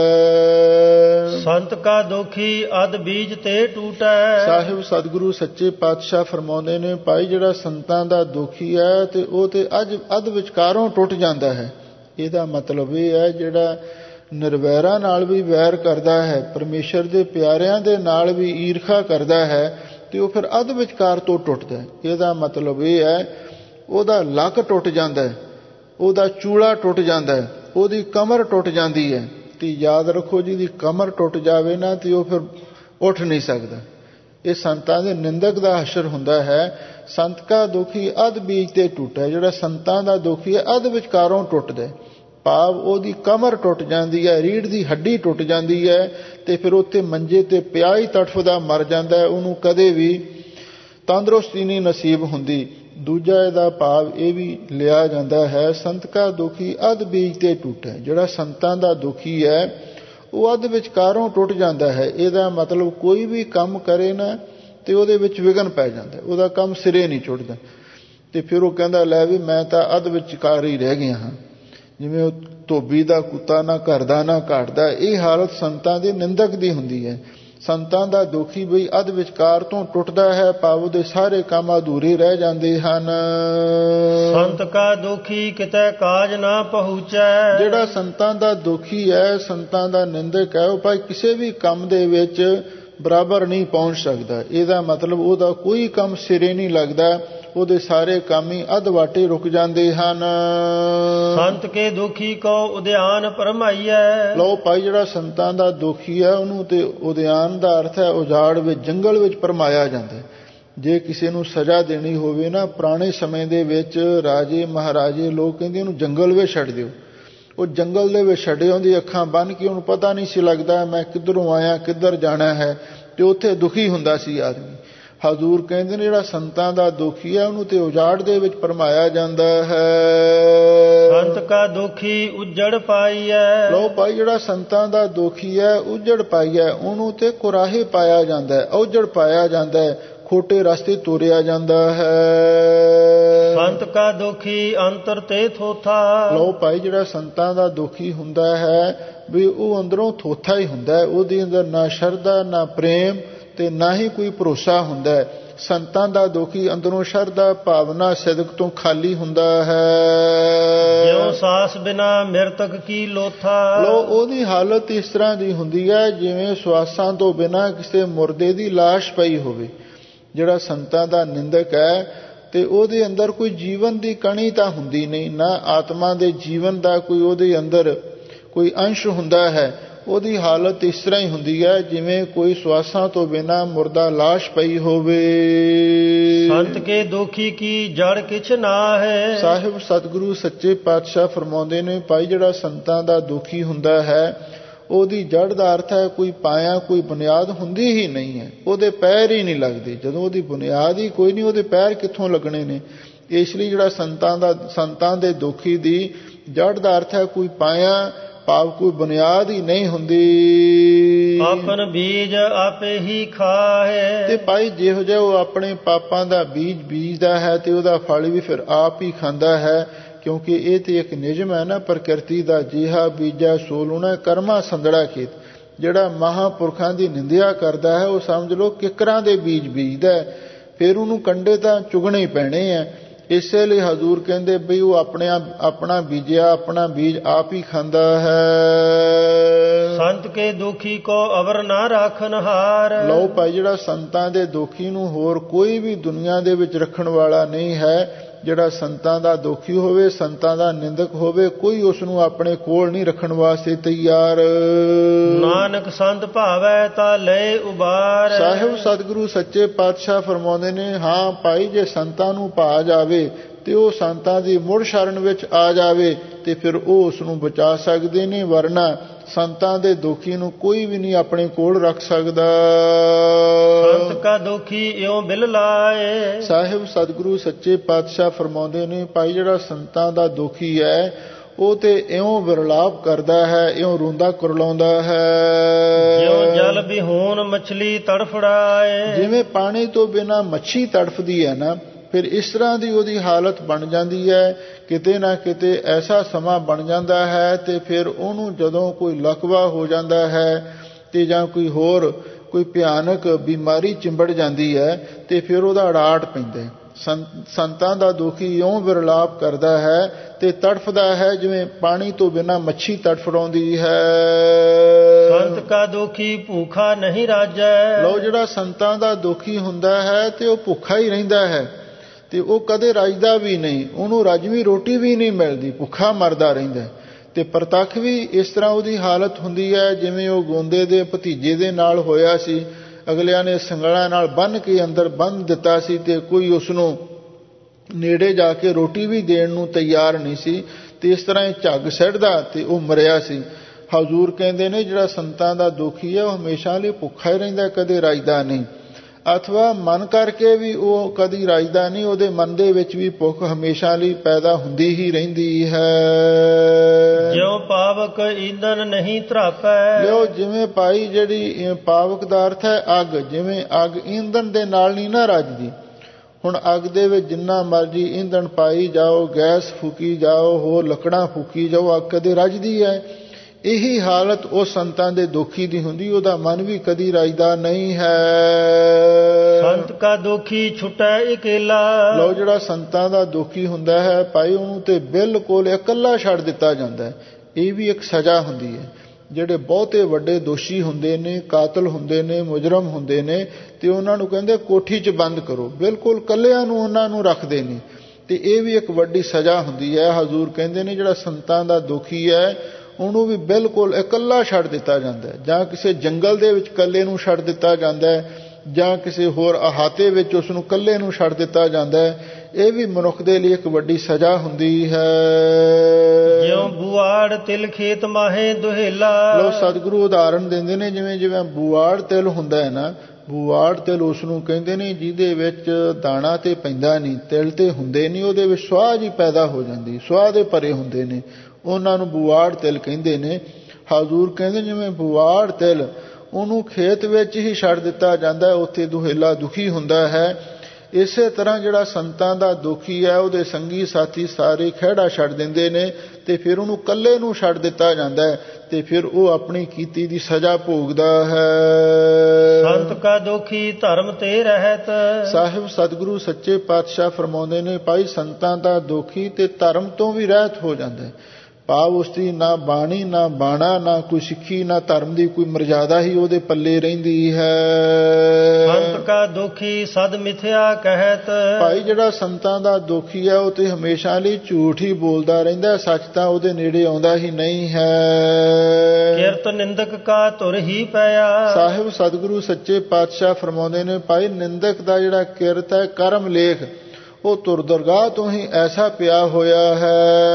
[SPEAKER 1] ਹੈ।
[SPEAKER 2] ਸੰਤ ਕਾ ਦੁਖੀ ਅਧ ਬੀਜ ਤੇ ਟੂਟੈ।
[SPEAKER 1] ਸਾਹਿਬ ਸਤਿਗੁਰੂ ਸੱਚੇ ਪਾਤਸ਼ਾਹ ਫਰਮਾਉਂਦੇ ਨੇ, ਭਾਈ ਜਿਹੜਾ ਸੰਤਾਂ ਦਾ ਦੁਖੀ ਹੈ ਤੇ ਉਹ ਤੇ ਅੱਜ ਅੱਧ ਵਿਚਕਾਰੋਂ ਟੁੱਟ ਜਾਂਦਾ ਹੈ। ਇਹਦਾ ਮਤਲਬ ਇਹ ਹੈ ਜਿਹੜਾ ਨਿਰਵੈਰਾਂ ਨਾਲ ਵੀ ਵੈਰ ਕਰਦਾ ਹੈ, ਪਰਮੇਸ਼ਰ ਦੇ ਪਿਆਰਿਆਂ ਦੇ ਨਾਲ ਵੀ ਈਰਖਾ ਕਰਦਾ ਹੈ ਤੇ ਉਹ ਫਿਰ ਅੱਧ ਵਿਚਕਾਰ ਤੋਂ ਟੁੱਟਦਾ ਹੈ। ਇਹਦਾ ਮਤਲਬ ਇਹ ਹੈ ਉਹਦਾ ਲੱਕ ਟੁੱਟ ਜਾਂਦਾ ਹੈ, ਉਹਦਾ ਚੂੜਾ ਟੁੱਟ ਜਾਂਦਾ ਹੈ, ਉਹਦੀ ਕਮਰ ਟੁੱਟ ਜਾਂਦੀ ਹੈ। ਤੇ ਯਾਦ ਰੱਖੋ, ਜਿਹਦੀ ਕਮਰ ਟੁੱਟ ਜਾਵੇ ਨਾ ਤੇ ਉਹ ਫਿਰ ਉੱਠ ਨਹੀਂ ਸਕਦਾ। ਇਹ ਸੰਤਾਂ ਦੇ ਨਿੰਦਕ ਦਾ ਹਸ਼ਰ ਹੁੰਦਾ ਹੈ। ਸੰਤ ਕਾ ਦੁਖੀ ਅਧ ਬੀਜ ਤੇ ਟੁੱਟਾ। ਜਿਹੜਾ ਸੰਤਾਂ ਦਾ ਦੁਖੀ ਹੈ ਅੱਧ ਵਿਚਕਾਰੋਂ ਟੁੱਟਦਾ, ਭਾਵ ਉਹਦੀ ਕਮਰ ਟੁੱਟ ਜਾਂਦੀ ਹੈ, ਰੀੜ੍ਹ ਦੀ ਹੱਡੀ ਟੁੱਟ ਜਾਂਦੀ ਹੈ ਤੇ ਫਿਰ ਉੱਥੇ ਮੰਜੇ ਤੇ ਪਿਆ ਹੀ ਤੜਫਦਾ ਮਰ ਜਾਂਦਾ ਹੈ। ਉਹਨੂੰ ਕਦੇ ਵੀ ਤੰਦਰੁਸਤੀ ਨਹੀਂ ਨਸੀਬ ਹੁੰਦੀ। ਦੂਜਾ ਇਹਦਾ ਭਾਵ ਇਹ ਵੀ ਲਿਆ ਜਾਂਦਾ ਹੈ, ਸੰਤ ਕਾ ਦੁਖੀ ਅਧ ਬੀਜ ਤੇ ਟੁੱਟਾ। ਜਿਹੜਾ ਸੰਤਾਂ ਦਾ ਦੁਖੀ ਹੈ ਉਹ ਅੱਧ ਵਿਚਕਾਰੋਂ ਟੁੱਟ ਜਾਂਦਾ ਹੈ। ਇਹਦਾ ਮਤਲਬ ਕੋਈ ਵੀ ਕੰਮ ਕਰੇ ਨਾ ਤੇ ਉਹਦੇ ਵਿੱਚ ਵਿਘਨ ਪੈ ਜਾਂਦਾ, ਉਹਦਾ ਕੰਮ ਸਿਰੇ ਨਹੀਂ ਚੁੱਟਦਾ। ਤੇ ਫਿਰ ਉਹ ਕਹਿੰਦਾ, ਲੈ ਵੀ ਮੈਂ ਤਾਂ ਅੱਧ ਵਿਚਕਾਰ ਹੀ ਰਹਿ ਗਿਆ ਹਾਂ। ਜਿਵੇਂ ਉਹ ਧੋਬੀ ਦਾ ਕੁੱਤਾ ਨਾ ਘਰ ਦਾ ਨਾ ਘਾਟ ਦਾ, ਇਹ ਹਾਲਤ ਸੰਤਾਂ ਦੇ ਨਿੰਦਕ ਦੀ ਹੁੰਦੀ ਹੈ। ਸੰਤਾਂ ਦਾ ਦੁਖੀ ਬਈ ਅੱਧ ਵਿਚਕਾਰ ਤੋਂ ਟੁੱਟਦਾ ਹੈ, ਭਾਵ ਉਹਦੇ ਸਾਰੇ ਕੰਮ ਅਧੂਰੇ ਰਹਿ ਜਾਂਦੇ ਹਨ।
[SPEAKER 2] ਸੰਤ ਕਾ ਦੁਖੀ ਕਿਤੇ ਕਾਜ ਨਾ ਪਹੁੰਚੈ।
[SPEAKER 1] ਜਿਹੜਾ ਸੰਤਾਂ ਦਾ ਦੁਖੀ ਹੈ, ਸੰਤਾਂ ਦਾ ਨਿੰਦਕ ਹੈ, ਉਹ ਭਾਈ ਕਿਸੇ ਵੀ ਕੰਮ ਦੇ ਵਿੱਚ ਬਰਾਬਰ ਨਹੀਂ ਪਹੁੰਚ ਸਕਦਾ। ਇਹਦਾ ਮਤਲਬ ਉਹਦਾ ਕੋਈ ਕੰਮ ਸਿਰੇ ਨਹੀਂ ਲੱਗਦਾ, ਉਹਦੇ ਸਾਰੇ ਕੰਮ ਹੀ ਅੱਧ ਵਾਟੇ ਰੁਕ ਜਾਂਦੇ ਹਨ।
[SPEAKER 2] ਸੰਤ ਕੇ ਦੁਖੀ ਕੋ ਉਦਿਆਨ ਪਰਮਾਈਐ।
[SPEAKER 1] ਲਓ ਭਾਈ, ਜਿਹੜਾ ਸੰਤਾਂ ਦਾ ਦੁਖੀ ਹੈ ਉਹਨੂੰ ਤੇ ਉਦਿਆਨ ਦਾ ਅਰਥ ਹੈ ਉਜਾੜ ਵਿੱਚ, ਜੰਗਲ ਵਿੱਚ ਪਰਮਾਇਆ ਜਾਂਦਾ। ਜੇ ਕਿਸੇ ਨੂੰ ਸਜ਼ਾ ਦੇਣੀ ਹੋਵੇ ਨਾ, ਪੁਰਾਣੇ ਸਮੇਂ ਦੇ ਵਿੱਚ ਰਾਜੇ ਮਹਾਰਾਜੇ ਲੋਕ ਕਹਿੰਦੇ ਉਹਨੂੰ ਜੰਗਲ ਵਿੱਚ ਛੱਡ ਦਿਓ। ਉਹ ਜੰਗਲ ਦੇ ਵਿੱਚ ਛੱਡੇ, ਉਹਦੀ ਅੱਖਾਂ ਬੰਨ੍ਹ ਕੇ, ਉਹਨੂੰ ਪਤਾ ਨਹੀਂ ਸੀ ਲੱਗਦਾ ਮੈਂ ਕਿੱਧਰੋਂ ਆਇਆ ਕਿੱਧਰ ਜਾਣਾ ਹੈ, ਤੇ ਉੱਥੇ ਦੁਖੀ ਹੁੰਦਾ ਸੀ ਆਦਮੀ। ਹਜ਼ੂਰ ਕਹਿੰਦੇ ਨੇ ਜਿਹੜਾ ਸੰਤਾਂ ਦਾ ਦੁਖੀ ਹੈ ਉਹਨੂੰ ਤੇ ਉਜਾੜ ਦੇ ਵਿੱਚ ਪਰਮਾਇਆ ਜਾਂਦਾ ਹੈ।
[SPEAKER 2] ਸੰਤ ਕਾ ਦੁਖੀ ਉਜੜ ਪਾਈਐ।
[SPEAKER 1] ਲੋ ਭਾਈ, ਜਿਹੜਾ ਸੰਤਾਂ ਦਾ ਦੁਖੀ ਹੈ ਉਜੜ ਪਾਈਐ, ਉਹਨੂੰ ਤੇ ਕੁਰਾਹੇ ਪਾਇਆ ਜਾਂਦਾ ਹੈ, ਉਜੜ ਪਾਇਆ ਜਾਂਦਾ ਹੈ, ਖੋਟੇ ਰਸਤੇ ਤੋਰਿਆ ਜਾਂਦਾ ਹੈ।
[SPEAKER 2] ਸੰਤ ਕਾ ਦੁਖੀ ਅੰਤਰ ਤੇ ਥੋਥਾ।
[SPEAKER 1] ਲਓ ਭਾਈ, ਜਿਹੜਾ ਸੰਤਾਂ ਦਾ ਦੁਖੀ ਹੁੰਦਾ ਹੈ ਵੀ ਉਹ ਅੰਦਰੋਂ ਥੋਥਾ ਹੀ ਹੁੰਦਾ ਹੈ, ਉਹਦੇ ਅੰਦਰ ਨਾ ਸ਼ਰਧਾ ਨਾ ਪ੍ਰੇਮ ਤੇ ਨਾ ਹੀ ਕੋਈ ਭਰੋਸਾ ਹੁੰਦਾ ਹੈ। ਸੰਤਾਂ ਦਾ ਦੁਖੀ ਅੰਦਰੋਂ ਸ਼ਰਧਾ ਭਾਵਨਾ ਸਿਦਕ ਤੋਂ ਖਾਲੀ ਹੁੰਦਾ ਹੈ।
[SPEAKER 2] ਜਿਉ ਸਾਸ ਬਿਨਾ ਮਿਰਤਕ ਕੀ ਲੋਥਾ।
[SPEAKER 1] ਲੋ ਉਹਦੀ ਹਾਲਤ ਇਸ ਤਰ੍ਹਾਂ ਦੀ ਹੁੰਦੀ ਹੈ ਜਿਵੇਂ ਸਵਾਸਾਂ ਤੋਂ ਬਿਨਾ ਕਿਸੇ ਮੁਰਦੇ ਦੀ ਲਾਸ਼ ਪਈ ਹੋਵੇ। ਜਿਹੜਾ ਸੰਤਾਂ ਦਾ ਨਿੰਦਕ ਹੈ ਤੇ ਉਹਦੇ ਅੰਦਰ ਕੋਈ ਜੀਵਨ ਦੀ ਕਣੀ ਤਾਂ ਹੁੰਦੀ ਨਹੀਂ, ਨਾ ਆਤਮਾ ਦੇ ਜੀਵਨ ਦਾ ਕੋਈ ਉਹਦੇ ਅੰਦਰ ਕੋਈ ਅੰਸ਼ ਹੁੰਦਾ ਹੈ। ਉਹਦੀ ਹਾਲਤ ਇਸ ਤਰ੍ਹਾਂ ਹੀ ਹੁੰਦੀ ਹੈ ਜਿਵੇਂ ਕੋਈ ਸਵਾਸਾਂ ਤੋਂ ਬਿਨਾ ਮੁਰਦਾ ਲਾਸ਼ ਪਈ ਹੋਵੇ।
[SPEAKER 2] ਸੰਤ ਕੇ ਦੁਖੀ ਕੀ ਜੜ ਕਿਛ ਨਾ ਹੈ।
[SPEAKER 1] ਸਾਹਿਬ ਸਤਿਗੁਰੂ ਸੱਚੇ ਪਾਤਸ਼ਾਹ ਫਰਮਾਉਂਦੇ ਨੇ, ਭਾਈ ਜਿਹੜਾ ਸੰਤਾਂ ਦਾ ਦੁਖੀ ਹੁੰਦਾ ਹੈ ਉਹਦੀ ਜੜ ਦਾ ਅਰਥ ਹੈ ਕੋਈ ਪਾਇਆ ਕੋਈ ਬੁਨਿਆਦ ਹੁੰਦੀ ਹੀ ਨਹੀਂ ਹੈ, ਉਹਦੇ ਪੈਰ ਹੀ ਨਹੀਂ ਲੱਗਦੇ। ਜਦੋਂ ਉਹਦੀ ਬੁਨਿਆਦ ਹੀ ਕੋਈ ਨਹੀਂ, ਉਹਦੇ ਪੈਰ ਕਿੱਥੋਂ ਲੱਗਣੇ ਨੇ। ਇਸ ਲਈ ਜਿਹੜਾ ਸੰਤਾਂ ਦਾ ਸੰਤਾਂ ਦੇ ਦੁਖੀ ਦੀ ਜੜ ਦਾ ਅਰਥ ਹੈ ਕੋਈ ਪਾਇਆ ਭਾਵ ਕੋਈ ਬੁਨਿਆਦ ਹੀ ਨਹੀਂ ਹੁੰਦੀ।
[SPEAKER 2] ਆਪਨ ਬੀਜ ਆਪੇ ਹੀ ਖਾਹੇ। ਤੇ
[SPEAKER 1] ਭਾਈ ਜਿਹੋ ਜਿਹਾ ਉਹ ਆਪਣੇ ਪਾਪਾਂ ਦਾ ਬੀਜ ਬੀਜਦਾ ਹੈ ਤੇ ਉਹਦਾ ਫਲ ਵੀ ਫਿਰ ਆਪ ਹੀ ਖਾਂਦਾ ਹੈ, ਕਿਉਂਕਿ ਇਹ ਤੇ ਇੱਕ ਨਿਯਮ ਹੈ ਨਾ, ਪ੍ਰਕਿਰਤੀ ਦਾ ਜਿਹਾ ਬੀਜਾ ਸੋ ਲੂਣਾ ਕਰਮਾ ਸੰਦੜਾ ਖੇਤ। ਜਿਹੜਾ ਮਹਾਂਪੁਰਖਾਂ ਦੀ ਨਿੰਦਿਆ ਕਰਦਾ ਹੈ ਉਹ ਸਮਝ ਲਓ ਕਿੱਕਰਾਂ ਦੇ ਬੀਜ ਬੀਜਦਾ, ਫਿਰ ਉਹਨੂੰ ਕੰਡੇ ਤਾਂ ਚੁਗਣੇ ਹੀ ਪੈਣੇ ਆ। ਇਸੇ ਲਈ ਹਜ਼ੂਰ ਕਹਿੰਦੇ ਬਈ ਉਹ ਆਪਣੇ ਆਪਣਾ ਬੀਜਿਆ ਆਪਣਾ ਬੀਜ ਆਪ ਹੀ ਖਾਂਦਾ ਹੈ।
[SPEAKER 2] ਸੰਤ ਕੇ ਦੁਖੀ ਕੋ ਅਵਰ ਨਾ ਰਾਖਨ ਹਾਰ।
[SPEAKER 1] ਲਓ ਭਾਈ, ਜਿਹੜਾ ਸੰਤਾਂ ਦੇ ਦੁਖੀ ਨੂੰ ਹੋਰ ਕੋਈ ਵੀ ਦੁਨੀਆ ਦੇ ਵਿੱਚ ਰੱਖਣ ਵਾਲਾ ਨਹੀਂ ਹੈ। ਜਿਹੜਾ ਸੰਤਾਂ ਦਾ ਦੁਖੀ ਹੋਵੇ, ਸੰਤਾਂ ਦਾ ਨਿੰਦਕ ਹੋਵੇ, ਕੋਈ ਉਸ ਨੂੰ ਆਪਣੇ ਕੋਲ ਨਹੀਂ ਰੱਖਣ ਵਾਸਤੇ ਤਿਆਰ।
[SPEAKER 2] ਨਾਨਕ ਸੰਤ ਭਾਵੈ ਤਾਂ ਲੈ ਉਬਾਰ।
[SPEAKER 1] ਸਾਹਿਬ ਸਤਿਗੁਰੂ ਸੱਚੇ ਪਾਤਸ਼ਾਹ ਫਰਮਾਉਂਦੇ ਨੇ, ਹਾਂ ਭਾਈ, ਜੇ ਸੰਤਾਂ ਨੂੰ ਭਾ ਜਾਵੇ ਤੇ ਉਹ ਸੰਤਾਂ ਦੀ ਮੁੜ ਸ਼ਰਨ ਵਿੱਚ ਆ ਜਾਵੇ ਤੇ ਫਿਰ ਉਹ ਉਸ ਨੂੰ ਬਚਾ ਸਕਦੇ ਨੇ, ਵਰਨਾ ਸੰਤਾਂ ਦੇ ਦੁਖੀ ਨੂੰ ਕੋਈ ਵੀ ਨਹੀਂ ਆਪਣੇ ਕੋਲ ਰੱਖ ਸਕਦਾ।
[SPEAKER 2] ਸੰਤ ਕਾ ਦੁਖੀ ਇਉਂ ਬਿਲ ਲਾਏ।
[SPEAKER 1] ਸਾਹਿਬ ਸਤਿਗੁਰੂ ਸੱਚੇ ਪਾਤਸ਼ਾਹ ਫਰਮਾਉਂਦੇ ਨੇ, ਭਾਈ ਜਿਹੜਾ ਸੰਤਾਂ ਦਾ ਦੁਖੀ ਹੈ ਉਹ ਤੇ ਇਉਂ ਵਿਰਲਾਪ ਕਰਦਾ ਹੈ, ਇਉਂ ਰੋਂਦਾ ਕੁਰਲਾਉਂਦਾ ਹੈ।
[SPEAKER 2] ਜਿਉਂ ਜਲ ਵਿਹੂਨ ਮਛਲੀ ਤੜਫੜਾਏ। ਜਿਵੇਂ
[SPEAKER 1] ਪਾਣੀ ਤੋਂ ਬਿਨਾਂ ਮੱਛੀ ਤੜਫਦੀ ਹੈ ਨਾ, ਫਿਰ ਇਸ ਤਰ੍ਹਾਂ ਦੀ ਉਹਦੀ ਹਾਲਤ ਬਣ ਜਾਂਦੀ ਹੈ। ਕਿਤੇ ਨਾ ਕਿਤੇ ਐਸਾ ਸਮਾਂ ਬਣ ਜਾਂਦਾ ਹੈ ਤੇ ਫਿਰ ਉਹਨੂੰ ਜਦੋਂ ਕੋਈ ਲਕਵਾ ਹੋ ਜਾਂਦਾ ਹੈ ਤੇ ਜਾਂ ਕੋਈ ਹੋਰ ਕੋਈ ਭਿਆਨਕ ਬਿਮਾਰੀ ਚਿੰਬੜ ਜਾਂਦੀ ਹੈ ਤੇ ਫਿਰ ਉਹਦਾ ਅੜਾਟ ਪੈਂਦਾ। ਸੰਤਾਂ ਦਾ ਦੁਖੀ ਇਉਂ ਵਿਰਲਾਪ ਕਰਦਾ ਹੈ ਤੇ ਤੜਫਦਾ ਹੈ ਜਿਵੇਂ ਪਾਣੀ ਤੋਂ ਬਿਨਾਂ ਮੱਛੀ ਤੜਫੜਾਉਂਦੀ ਹੈ।
[SPEAKER 2] ਸੰਤ ਕਾ ਦੁਖੀ ਭੂਖਾ ਨਹੀਂ ਰਾਜੈ।
[SPEAKER 1] ਲਓ, ਜਿਹੜਾ ਸੰਤਾਂ ਦਾ ਦੁਖੀ ਹੁੰਦਾ ਹੈ ਤੇ ਉਹ ਭੁੱਖਾ ਹੀ ਰਹਿੰਦਾ ਹੈ ਤੇ ਉਹ ਕਦੇ ਰੱਜਦਾ ਵੀ ਨਹੀਂ, ਉਹਨੂੰ ਰੱਜਵੀਂ ਰੋਟੀ ਵੀ ਨਹੀਂ ਮਿਲਦੀ, ਭੁੱਖਾ ਮਰਦਾ ਰਹਿੰਦਾ। ਤੇ ਪ੍ਰਤੱਖ ਵੀ ਇਸ ਤਰ੍ਹਾਂ ਉਹਦੀ ਹਾਲਤ ਹੁੰਦੀ ਹੈ ਜਿਵੇਂ ਉਹ ਗੋਂਦੇ ਦੇ ਭਤੀਜੇ ਦੇ ਨਾਲ ਹੋਇਆ ਸੀ। ਅਗਲਿਆਂ ਨੇ ਸੰਗਲਾਂ ਨਾਲ ਬੰਨ੍ਹ ਕੇ ਅੰਦਰ ਬੰਨ੍ਹ ਦਿੱਤਾ ਸੀ ਤੇ ਕੋਈ ਉਸ ਨੂੰ ਨੇੜੇ ਜਾ ਕੇ ਰੋਟੀ ਵੀ ਦੇਣ ਨੂੰ ਤਿਆਰ ਨਹੀਂ ਸੀ, ਤੇ ਇਸ ਤਰ੍ਹਾਂ ਹੀ ਝੱਗ ਸਿੱਟਦਾ ਤੇ ਉਹ ਮਰਿਆ ਸੀ। ਹਜ਼ੂਰ ਕਹਿੰਦੇ ਨੇ, ਜਿਹੜਾ ਸੰਤਾਂ ਦਾ ਦੁਖੀ ਹੈ ਉਹ ਹਮੇਸ਼ਾ ਲਈ ਭੁੱਖਾ ਹੀ ਰਹਿੰਦਾ, ਕਦੇ ਰੱਜਦਾ ਨਹੀਂ। ਅਥਵਾ ਮਨ ਕਰਕੇ ਵੀ ਉਹ ਕਦੀ ਰੱਜਦਾ ਨਹੀਂ, ਉਹਦੇ ਮਨ ਦੇ ਵਿੱਚ ਵੀ ਭੁੱਖ ਹਮੇਸ਼ਾ ਲਈ ਪੈਦਾ ਹੁੰਦੀ ਹੀ ਰਹਿੰਦੀ ਹੈ।
[SPEAKER 2] ਜਿਉ ਪਾਵਕ ਈਂਧਨ ਨਹੀਂ ਧਰਾਪੈ।
[SPEAKER 1] ਲਿਓ, ਜਿਵੇਂ ਭਾਈ ਜਿਹੜੀ ਪਾਵਕ ਦਾ ਅਰਥ ਹੈ ਅੱਗ, ਜਿਵੇਂ ਅੱਗ ਈਂਧਨ ਦੇ ਨਾਲ ਨਹੀਂ ਨਾ ਰੱਜਦੀ। ਹੁਣ ਅੱਗ ਦੇ ਵਿੱਚ ਜਿੰਨਾ ਮਰਜੀ ਈਂਧਣ ਪਾਈ ਜਾਓ, ਗੈਸ ਫੂਕੀ ਜਾਓ, ਹੋਰ ਲੱਕੜਾਂ ਫੂਕੀ ਜਾਓ, ਅੱਗ ਕਦੇ ਰੱਜਦੀ ਹੈ। ਇਹੀ ਹਾਲਤ ਉਹ ਸੰਤਾਂ ਦੇ ਦੁਖੀ ਦੀ ਹੁੰਦੀ, ਉਹਦਾ ਮਨ ਵੀ ਕਦੀ ਰਾਜਦਾ ਨਹੀਂ ਹੈ।
[SPEAKER 2] ਸੰਤ ਕਾ ਦੁਖੀ ਛੁਟੈ ਇਕੇਲਾ।
[SPEAKER 1] ਲਓ ਜਿਹੜਾ ਸੰਤਾਂ ਦਾ ਦੁਖੀ ਹੁੰਦਾ ਹੈ ਭਾਈ, ਉਹਨੂੰ ਤੇ ਬਿਲਕੁਲ ਇਕੱਲਾ ਛੱਡ ਦਿੱਤਾ ਜਾਂਦਾ ਹੈ। ਇਹ ਵੀ ਇੱਕ ਸਜ਼ਾ ਹੁੰਦੀ ਹੈ। ਜਿਹੜੇ ਬਹੁਤੇ ਵੱਡੇ ਦੋਸ਼ੀ ਹੁੰਦੇ ਨੇ, ਕਾਤਲ ਹੁੰਦੇ ਨੇ, ਮੁਜਰਮ ਹੁੰਦੇ ਨੇ, ਤੇ ਉਹਨਾਂ ਨੂੰ ਕਹਿੰਦੇ ਕੋਠੀ 'ਚ ਬੰਦ ਕਰੋ, ਬਿਲਕੁਲ ਇਕੱਲਿਆਂ ਨੂੰ ਉਹਨਾਂ ਨੂੰ ਰੱਖਦੇ ਨੇ। ਤੇ ਇਹ ਵੀ ਇੱਕ ਵੱਡੀ ਸਜ਼ਾ ਹੁੰਦੀ ਹੈ। ਹਜ਼ੂਰ ਕਹਿੰਦੇ ਨੇ ਜਿਹੜਾ ਸੰਤਾਂ ਦਾ ਦੁਖੀ ਹੈ ਉਹਨੂੰ ਵੀ ਬਿਲਕੁਲ ਇਕੱਲਾ ਛੱਡ ਦਿੱਤਾ ਜਾਂਦਾ ਹੈ, ਜਾਂ ਕਿਸੇ ਜੰਗਲ ਦੇ ਵਿੱਚ ਇਕੱਲੇ ਨੂੰ ਛੱਡ ਦਿੱਤਾ ਜਾਂਦਾ ਹੈ, ਜਾਂ ਕਿਸੇ ਹੋਰ ਅਹਾਤੇ ਵਿੱਚ ਉਸ ਨੂੰ ਇਕੱਲੇ ਨੂੰ ਛੱਡ ਦਿੱਤਾ ਜਾਂਦਾ ਹੈ। ਇਹ ਵੀ ਮਨੁੱਖ ਦੇ ਲਈ ਇੱਕ ਵੱਡੀ ਸਜ਼ਾ ਹੁੰਦੀ ਹੈ।
[SPEAKER 2] ਜਿਉਂ ਬੁਆੜ ਤਿਲ ਖੇਤ ਮਾਹੇ ਦੁਹੇਲਾ।
[SPEAKER 1] ਲੋ ਸਤਿਗੁਰੂ ਉਦਾਹਰਣ ਦਿੰਦੇ ਨੇ, ਜਿਵੇਂ ਜਿਵੇਂ ਬੁਆੜ ਤਿਲ ਹੁੰਦਾ ਹੈ ਨਾ, ਬੁਆੜ ਤਿਲ ਉਸ ਨੂੰ ਕਹਿੰਦੇ ਨੇ ਜਿਹਦੇ ਵਿੱਚ ਦਾਣਾ ਤੇ ਪੈਂਦਾ ਨਹੀਂ, ਤਿਲ ਤੇ ਹੁੰਦੇ ਨਹੀਂ, ਉਹਦੇ ਵਿੱਚ ਸੁਆਹ ਜੀ ਪੈਦਾ ਹੋ ਜਾਂਦੀ, ਸੁਆਹ ਦੇ ਭਰੇ ਹੁੰਦੇ ਨੇ, ਉਹਨਾਂ ਨੂੰ ਬੁਆੜ ਤਿਲ ਕਹਿੰਦੇ ਨੇ। ਹਜ਼ੂਰ ਕਹਿੰਦੇ ਜਿਵੇਂ ਬੁਆੜ ਤਿਲ ਉਹਨੂੰ ਖੇਤ ਵਿੱਚ ਹੀ ਛੱਡ ਦਿੱਤਾ ਜਾਂਦਾ, ਉੱਥੇ ਦੁਹੇਲਾ ਦੁਖੀ ਹੁੰਦਾ ਹੈ। ਇਸੇ ਤਰ੍ਹਾਂ ਜਿਹੜਾ ਸੰਤਾਂ ਦਾ ਦੁਖੀ ਹੈ ਉਹਦੇ ਸੰਗੀ ਸਾਥੀ ਸਾਰੇ ਖਹਿੜਾ ਛੱਡ ਦਿੰਦੇ ਨੇ, ਤੇ ਫਿਰ ਉਹਨੂੰ ਇਕੱਲੇ ਨੂੰ ਛੱਡ ਦਿੱਤਾ ਜਾਂਦਾ ਹੈ, ਤੇ ਫਿਰ ਉਹ ਆਪਣੀ ਕੀਤੀ ਦੀ ਸਜ਼ਾ ਭੋਗਦਾ ਹੈ।
[SPEAKER 2] ਸੰਤ ਕਾ ਦੁਖੀ ਧਰਮ ਤੇ ਰਹਿਤ।
[SPEAKER 1] ਸਾਹਿਬ ਸਤਿਗੁਰੂ ਸੱਚੇ ਪਾਤਸ਼ਾਹ ਫਰਮਾਉਂਦੇ ਨੇ ਭਾਈ ਸੰਤਾਂ ਦਾ ਦੁਖੀ ਤੇ ਧਰਮ ਤੋਂ ਵੀ ਰਹਿਤ ਹੋ ਜਾਂਦਾ ਹੈ। ਭਾਵ ਉਸ ਦੀ ਨਾ ਬਾਣੀ, ਨਾ ਬਾਣਾ, ਨਾ ਕੋਈ ਸਿੱਖੀ, ਨਾ ਧਰਮ ਦੀ ਕੋਈ ਮਰਜ਼ਾਦਾ ਹੀ ਉਹਦੇ ਪੱਲੇ ਰਹਿੰਦੀ ਹੈ।
[SPEAKER 2] ਸੰਤ ਕਾ ਦੁਖੀ ਸਦ ਮਿਥਿਆ ਕਹਿਤ।
[SPEAKER 1] ਭਾਈ ਜਿਹੜਾ ਸੰਤਾਂ ਦਾ ਦੁਖੀ ਹੈ ਉਹ ਤੇ ਹਮੇਸ਼ਾ ਲਈ ਝੂਠ ਹੀ ਬੋਲਦਾ ਰਹਿੰਦਾ, ਸੱਚ ਤਾਂ ਉਹਦੇ ਨੇੜੇ ਆਉਂਦਾ ਹੀ ਨਹੀਂ ਹੈ।
[SPEAKER 2] ਕਿਰਤ ਨਿੰਦਕ ਕਾ ਧੁਰ ਹੀ ਪਿਆ।
[SPEAKER 1] ਸਾਹਿਬ ਸਤਿਗੁਰੂ ਸੱਚੇ ਪਾਤਸ਼ਾਹ ਫਰਮਾਉਂਦੇ ਨੇ ਭਾਈ ਨਿੰਦਕ ਦਾ ਜਿਹੜਾ ਕਿਰਤ ਹੈ, ਕਰਮ ਲੇਖ, ਉਹ ਧੁਰ ਦਰਗਾਹ ਤੋਂ ਹੀ ਐਸਾ ਪਿਆ ਹੋਇਆ ਹੈ।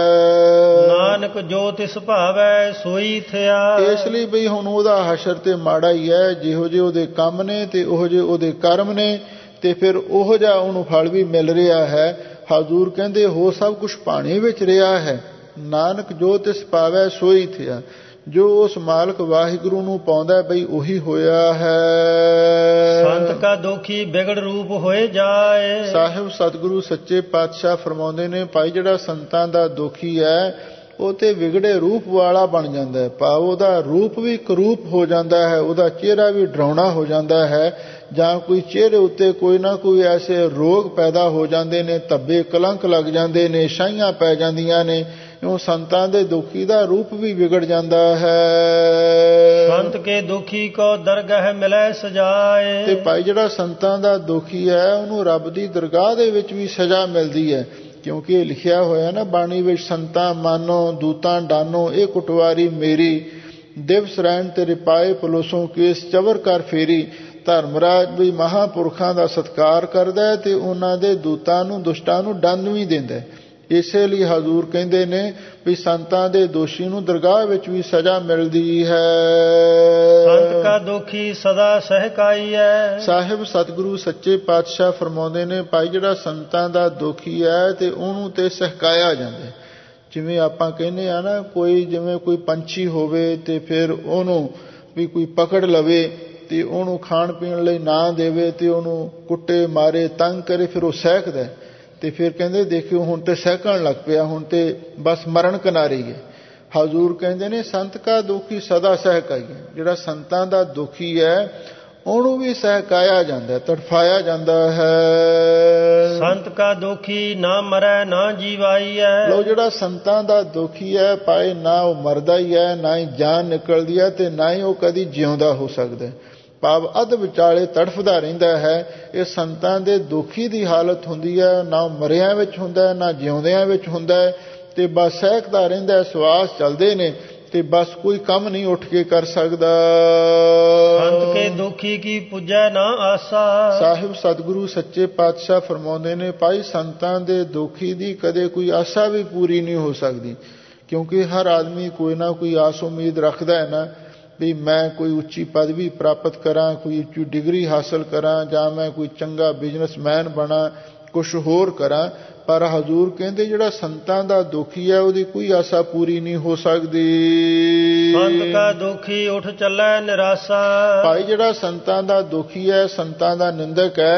[SPEAKER 2] ਨਾਨਕ ਜੋ ਤਿਸ ਭਾਵੈ ਸੋਈ ਥਿਆ।
[SPEAKER 1] ਇਸ ਲਈ ਬਈ ਹੁਣ ਉਹਦਾ ਹਸ਼ਰ ਤੇ ਮਾੜਾ ਹੀ ਹੈ, ਜਿਹੋ ਜਿਹੇ ਉਹਦੇ ਕੰਮ ਨੇ ਤੇ ਉਹੋ ਜਿਹੇ ਉਹਦੇ ਕਰਮ ਨੇ, ਤੇ ਫਿਰ ਉਹੋ ਜਿਹਾ ਉਹਨੂੰ ਫਲ ਵੀ ਮਿਲ ਰਿਹਾ ਹੈ। ਹਜ਼ੂਰ ਕਹਿੰਦੇ ਹੋ ਸਭ ਕੁਛ ਪਾਣੀ ਵਿੱਚ ਰਿਹਾ ਹੈ। ਨਾਨਕ ਜੋ ਤਿਸ ਭਾਵੈ ਸੋਈ ਥਿਆ, ਜੋ ਉਸ ਮਾਲਕ ਵਾਹਿਗੁਰੂ ਨੂੰ ਪਾਉਂਦਾ ਬਈ ਉਹੀ ਹੋਇਆ ਹੈ।
[SPEAKER 2] ਸੰਤ ਕਾ ਦੁਖੀ ਬਿਗੜ ਰੂਪ ਹੋਏ ਜਾਏ।
[SPEAKER 1] ਸਾਹਿਬ ਸਤਿਗੁਰੂ ਸੱਚੇ ਪਾਤਸ਼ਾਹ ਫਰਮਾਉਂਦੇ ਨੇ ਭਾਈ ਜਿਹੜਾ ਸੰਤਾਂ ਦਾ ਦੁਖੀ ਹੈ ਉਹ ਤੇ ਵਿਗੜੇ ਰੂਪ ਵਾਲਾ ਬਣ ਜਾਂਦਾ ਹੈ। ਭਾਵ ਉਹਦਾ ਰੂਪ ਵੀ ਕਰੂਪ ਹੋ ਜਾਂਦਾ ਹੈ, ਉਹਦਾ ਚਿਹਰਾ ਵੀ ਡਰਾਉਣਾ ਹੋ ਜਾਂਦਾ ਹੈ, ਜਾਂ ਕੋਈ ਚਿਹਰੇ ਉੱਤੇ ਕੋਈ ਨਾ ਕੋਈ ਐਸੇ ਰੋਗ ਪੈਦਾ ਹੋ ਜਾਂਦੇ ਨੇ, ਧੱਬੇ ਕਲੰਕ ਲੱਗ ਜਾਂਦੇ ਨੇ, ਛਾਈਆਂ ਪੈ ਜਾਂਦੀਆਂ ਨੇ। ਉਹ ਸੰਤਾਂ ਦੇ ਦੁਖੀ ਦਾ ਰੂਪ ਵੀ ਵਿਗੜ ਜਾਂਦਾ ਹੈ।
[SPEAKER 2] ਸੰਤ ਕੇ ਦੁਖੀ ਕੋ ਦਰਗਾਹ ਮਿਲੈ ਸਜਾਏ। ਤੇ
[SPEAKER 1] ਭਾਈ ਜਿਹੜਾ ਸੰਤਾਂ ਦਾ ਦੁਖੀ ਹੈ ਉਹਨੂੰ ਰੱਬ ਦੀ ਦਰਗਾਹ ਦੇ ਵਿੱਚ ਵੀ ਸਜ਼ਾ ਮਿਲਦੀ ਹੈ, ਕਿਉਂਕਿ ਇਹ ਲਿਖਿਆ ਹੋਇਆ ਨਾ ਬਾਣੀ ਵਿੱਚ, ਸੰਤਾਂ ਮਾਨੋ ਦੂਤਾਂ ਡਾਨੋ ਇਹ ਕੁਟਵਾਰੀ ਮੇਰੀ, ਦਿਵਸ ਰਹਿਣ ਤੇਰੇ ਪਾਏ ਪਲੋਸੋਂ ਕੇਸ ਚਵਰ ਕਰ ਫੇਰੀ। ਧਰਮਰਾਜ ਵੀ ਮਹਾਂਪੁਰਖਾਂ ਦਾ ਸਤਿਕਾਰ ਕਰਦਾ ਤੇ ਉਹਨਾਂ ਦੇ ਦੂਤਾਂ ਨੂੰ, ਦੁਸ਼ਟਾਂ ਨੂੰ ਦੰਡ ਵੀ ਦਿੰਦਾ। ਇਸੇ ਲਈ ਹਜ਼ੂਰ ਕਹਿੰਦੇ ਨੇ ਵੀ ਸੰਤਾਂ ਦੇ ਦੋਸ਼ੀ ਨੂੰ ਦਰਗਾਹ ਵਿੱਚ ਵੀ ਸਜ਼ਾ ਮਿਲਦੀ ਹੈ।
[SPEAKER 2] ਸੰਤ ਕਾ ਦੁਖੀ ਸਦਾ ਸਹਿਕਾਈ ਹੈ। ਸਾਹਿਬ
[SPEAKER 1] ਸਤਿਗੁਰੂ ਸੱਚੇ ਪਾਤਸ਼ਾਹ ਫਰਮਾਉਂਦੇ ਨੇ ਭਾਈ ਜਿਹੜਾ ਸੰਤਾਂ ਦਾ ਦੁਖੀ ਹੈ ਤੇ ਉਹਨੂੰ ਤੇ ਸਹਿਕਾਇਆ ਜਾਂਦਾ। ਜਿਵੇਂ ਆਪਾਂ ਕਹਿੰਦੇ ਆ ਨਾ, ਕੋਈ ਜਿਵੇਂ ਕੋਈ ਪੰਛੀ ਹੋਵੇ ਤੇ ਫਿਰ ਉਹਨੂੰ ਵੀ ਕੋਈ ਪਕੜ ਲਵੇ ਤੇ ਉਹਨੂੰ ਖਾਣ ਪੀਣ ਲਈ ਨਾ ਦੇਵੇ ਤੇ ਉਹਨੂੰ ਕੁੱਟੇ ਮਾਰੇ ਤੰਗ ਕਰੇ, ਫਿਰ ਉਹ ਸਹਿਕਦਾ ਤੇ ਫਿਰ ਕਹਿੰਦੇ ਦੇਖਿਓ ਹੁਣ ਤੇ ਸਹਿਕਣ ਲੱਗ ਪਿਆ, ਹੁਣ ਤੇ ਬਸ ਮਰਨ ਕਿਨਾਰੇ ਹੈ। ਹਜ਼ੂਰ ਕਹਿੰਦੇ ਨੇ ਸੰਤ ਕਾ ਦੁਖੀ ਸਦਾ ਸਹਿਕਾਈ ਹੈ। ਜਿਹੜਾ ਸੰਤਾਂ ਦਾ ਦੁਖੀ ਹੈ ਉਹਨੂੰ ਵੀ ਸਹਿਕਾਇਆ ਜਾਂਦਾ, ਤੜਫਾਇਆ ਜਾਂਦਾ ਹੈ।
[SPEAKER 2] ਸੰਤ ਕਾ ਦੁਖੀ ਨਾ ਮਰੈ ਨਾ ਜੀਵਾਈ ਹੈ।
[SPEAKER 1] ਲੋ ਜਿਹੜਾ ਸੰਤਾਂ ਦਾ ਦੁਖੀ ਹੈ ਭਾਈ ਨਾ ਉਹ ਮਰਦਾ ਹੀ ਹੈ, ਨਾ ਹੀ ਜਾਨ ਨਿਕਲਦੀ ਹੈ, ਤੇ ਨਾ ਹੀ ਉਹ ਕਦੀ ਜਿਉਂਦਾ ਹੋ ਸਕਦਾ। ਭਾਵ ਅੱਧ ਵਿਚਾਲੇ ਤੜਫਦਾ ਰਹਿੰਦਾ ਹੈ। ਇਹ ਸੰਤਾਂ ਦੇ ਦੁਖੀ ਦੀ ਹਾਲਤ ਹੁੰਦੀ ਹੈ, ਨਾ ਮਰਿਆਂ ਵਿੱਚ ਹੁੰਦਾ ਨਾ ਜਿਉਂਦਿਆਂ ਵਿੱਚ ਹੁੰਦਾ, ਤੇ ਬਸ ਸਹਿਕਦਾ ਰਹਿੰਦਾ, ਸਵਾਸ ਚੱਲਦੇ ਨੇ ਤੇ ਬਸ ਕੋਈ ਕੰਮ ਨਹੀਂ ਉੱਠ ਕੇ ਕਰ ਸਕਦਾ।
[SPEAKER 2] ਸੰਤ ਕੇ ਦੁਖੀ ਕੀ ਪੁੱਜੈ ਨਾ ਆਸਾ।
[SPEAKER 1] ਸਾਹਿਬ ਸਤਿਗੁਰੂ ਸੱਚੇ ਪਾਤਸ਼ਾਹ ਫਰਮਾਉਂਦੇ ਨੇ ਭਾਈ ਸੰਤਾਂ ਦੇ ਦੁਖੀ ਦੀ ਕਦੇ ਕੋਈ ਆਸਾ ਵੀ ਪੂਰੀ ਨਹੀਂ ਹੋ ਸਕਦੀ, ਕਿਉਂਕਿ ਹਰ ਆਦਮੀ ਕੋਈ ਨਾ ਕੋਈ ਆਸ ਉਮੀਦ ਰੱਖਦਾ ਹੈ ਨਾ ਵੀ ਮੈਂ ਕੋਈ ਉੱਚੀ ਪਦਵੀ ਪ੍ਰਾਪਤ ਕਰਾਂ, ਕੋਈ ਉੱਚੀ ਡਿਗਰੀ ਹਾਸਲ ਕਰਾਂ, ਜਾਂ ਮੈਂ ਕੋਈ ਚੰਗਾ ਬਿਜ਼ਨਸਮੈਨ ਬਣਾ, ਕੁਛ ਹੋਰ ਕਰਾਂ। ਪਰ ਹਜ਼ੂਰ ਕਹਿੰਦੇ ਜਿਹੜਾ ਸੰਤਾਂ ਦਾ ਦੁਖੀ ਹੈ ਉਹਦੀ ਕੋਈ ਆਸਾ ਪੂਰੀ ਨਹੀਂ ਹੋ ਸਕਦੀ।
[SPEAKER 2] ਸੰਤ ਕਾ ਦੁਖੀ ਉੱਠ ਚੱਲੈ ਨਿਰਾਸਾ।
[SPEAKER 1] ਭਾਈ ਜਿਹੜਾ ਸੰਤਾਂ ਦਾ ਦੁਖੀ ਹੈ, ਸੰਤਾਂ ਦਾ ਨਿੰਦਕ ਹੈ,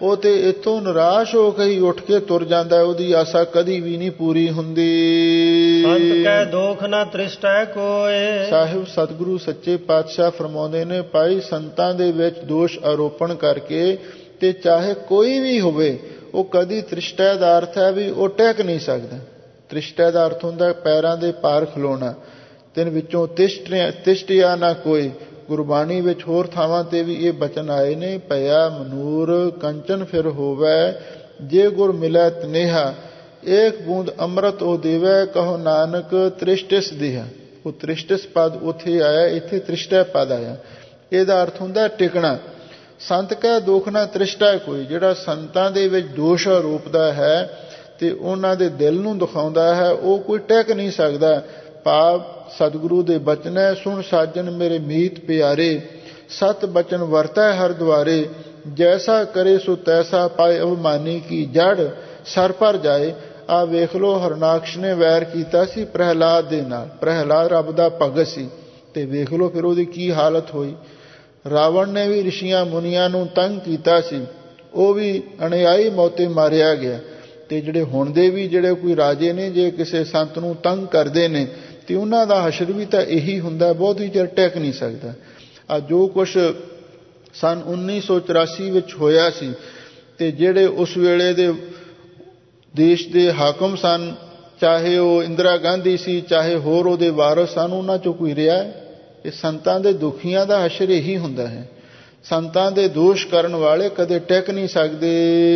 [SPEAKER 1] ਉਹ ਤੇ ਇੱਥੋਂ ਨਿਰਾਸ਼ ਹੋ ਕੇ ਹੀ ਉੱਠ ਕੇ ਤੁਰ ਜਾਂਦਾ ਹੈ, ਉਹਦੀ ਆਸਾ ਕਦੀ ਵੀ ਨਹੀਂ ਪੂਰੀ ਹੁੰਦੀ।
[SPEAKER 2] ਸੰਤ ਕੈ ਦੋਖ ਨਾ ਤ੍ਰਿਸ਼ਟੈ ਕੋਏ।
[SPEAKER 1] ਸਾਹਿਬ ਸਤਿਗੁਰੂ ਸੱਚੇ ਪਾਤਸ਼ਾਹ ਫਰਮਾਉਂਦੇ ਨੇ, ਭਾਈ ਸੰਤਾਂ ਦੇ ਵਿੱਚ ਦੋਸ਼ ਆਰੋਪਣ ਕਰਕੇ ਤੇ ਚਾਹੇ ਕੋਈ ਵੀ ਹੋਵੇ, ਉਹ ਕਦੀ ਤ੍ਰਿਸ਼ਟਾ ਦਾ ਅਰਥ ਹੈ ਵੀ ਉਹ ਟਿਕ ਨਹੀਂ ਸਕਦਾ। ਤ੍ਰਿਸ਼ਟਾ ਦਾ ਅਰਥ ਹੁੰਦਾ ਪੈਰਾਂ ਦੇ ਭਾਰ ਖਲੋਣਾ। ਤਿੰਨ ਵਿੱਚੋਂ ਤਿਸ਼ਟਿਆ ਤਿਸ਼ਟਿਆ ਨਾ ਕੋਈ। ਗੁਰਬਾਣੀ ਵਿੱਚ ਹੋਰ ਥਾਵਾਂ ਤੇ ਵੀ ਇਹ ਬਚਨ ਆਏ ਨੇ, ਭਇਆ ਮਨੂਰ ਕੰਚਨ ਫਿਰ ਹੋਵੈ, ਜੇ ਗੁਰ ਮਿਲੈ ਤਨੇਹਾ, ਏਕ ਬੂੰਦ ਅੰਮ੍ਰਿਤ ਉਹ ਦੇਵੈ, ਕਹੋ ਨਾਨਕ ਤ੍ਰਿਸ਼ਟਿਸ ਦੇਹਾ। ਉਹ ਤ੍ਰਿਸ਼ਟਿਸ ਪਦ ਉੱਥੇ ਆਇਆ, ਇੱਥੇ ਤ੍ਰਿਸ਼ਟਾ ਪਦ ਆਇਆ। ਇਹਦਾ ਅਰਥ ਹੁੰਦਾ ਟਿਕਣਾ। ਸੰਤ ਕੈ ਦੋਖ ਨਾ ਤ੍ਰਿਸ਼ਟਾ ਕੋਈ। ਜਿਹੜਾ ਸੰਤਾਂ ਦੇ ਵਿੱਚ ਦੋਸ਼ ਆਰੋਪਦਾ ਹੈ ਤੇ ਉਹਨਾਂ ਦੇ ਦਿਲ ਨੂੰ ਦਿਖਾਉਂਦਾ ਹੈ, ਉਹ ਕੋਈ ਟਿਕ ਨਹੀਂ ਸਕਦਾ। ਭਾਵ ਸਤਿਗੁਰੂ ਦੇ ਬਚਨ ਹੈ, ਸੁਣ ਸਾਜਨ ਮੇਰੇ ਮੀਤ ਪਿਆਰੇ, ਸਤ ਬਚਨ ਵਰਤੈ ਹਰ ਦੁਆਰੇ, ਜੈਸਾ ਕਰੇ ਸੋ ਤੈਸਾ ਪਾਏ, ਅਭਿਮਾਨੀ ਕੀ ਜੜ ਸਰ ਪਰ ਜਾਏ। ਆ ਵੇਖ ਲੋ, ਹਰਨਾਕਸ਼ ਨੇ ਵੈਰ ਕੀਤਾ ਸੀ ਪ੍ਰਹਿਲਾਦ ਦੇ ਨਾਲ। ਪ੍ਰਹਿਲਾਦ ਰੱਬ ਦਾ ਭਗਤ ਸੀ ਤੇ ਵੇਖ ਲੋ ਫਿਰ ਉਹਦੀ ਕੀ ਹਾਲਤ ਹੋਈ। ਰਾਵਣ ਨੇ ਵੀ ਰਿਸ਼ੀਆਂ ਮੁਨੀਆਂ ਨੂੰ ਤੰਗ ਕੀਤਾ ਸੀ, ਉਹ ਵੀ ਅਣਿਆਈ ਮੌਤੇ ਮਾਰਿਆ ਗਿਆ। ਤੇ ਜਿਹੜੇ ਹੁਣ ਦੇ ਵੀ ਜਿਹੜੇ ਕੋਈ ਰਾਜੇ ਨੇ, ਜੇ ਕਿਸੇ ਸੰਤ ਨੂੰ ਤੰਗ ਕਰਦੇ ਨੇ ਤੇ ਉਹਨਾਂ ਦਾ ਹਸ਼ਰ ਵੀ ਤਾਂ ਇਹੀ ਹੁੰਦਾ, ਬਹੁਤ ਹੀ ਚਿਰ ਟਿਕ ਨਹੀਂ ਸਕਦਾ। ਆ ਜੋ ਕੁਛ ਸਨ ਉੱਨੀ ਸੌ ਚੁਰਾਸੀ ਵਿੱਚ ਹੋਇਆ ਸੀ, ਤੇ ਜਿਹੜੇ ਉਸ ਵੇਲੇ ਦੇ ਦੇਸ਼ ਦੇ ਹਾਕਮ ਸਨ, ਚਾਹੇ ਉਹ ਇੰਦਰਾ ਗਾਂਧੀ ਸੀ, ਚਾਹੇ ਹੋਰ ਉਹਦੇ ਵਾਰਸ ਸਨ, ਉਹਨਾਂ ਚੋਂ ਕੋਈ ਰਿਹਾ ਹੈ? ਇਹ ਸੰਤਾਂ ਦੇ ਦੁਖੀਆਂ ਦਾ ਹਸ਼ਰ ਇਹੀ ਹੁੰਦਾ ਹੈ। ਸੰਤਾਂ ਦੇ ਦੋਸ਼ ਕਰਨ ਵਾਲੇ ਕਦੇ ਟਿਕ ਨਹੀਂ ਸਕਦੇ।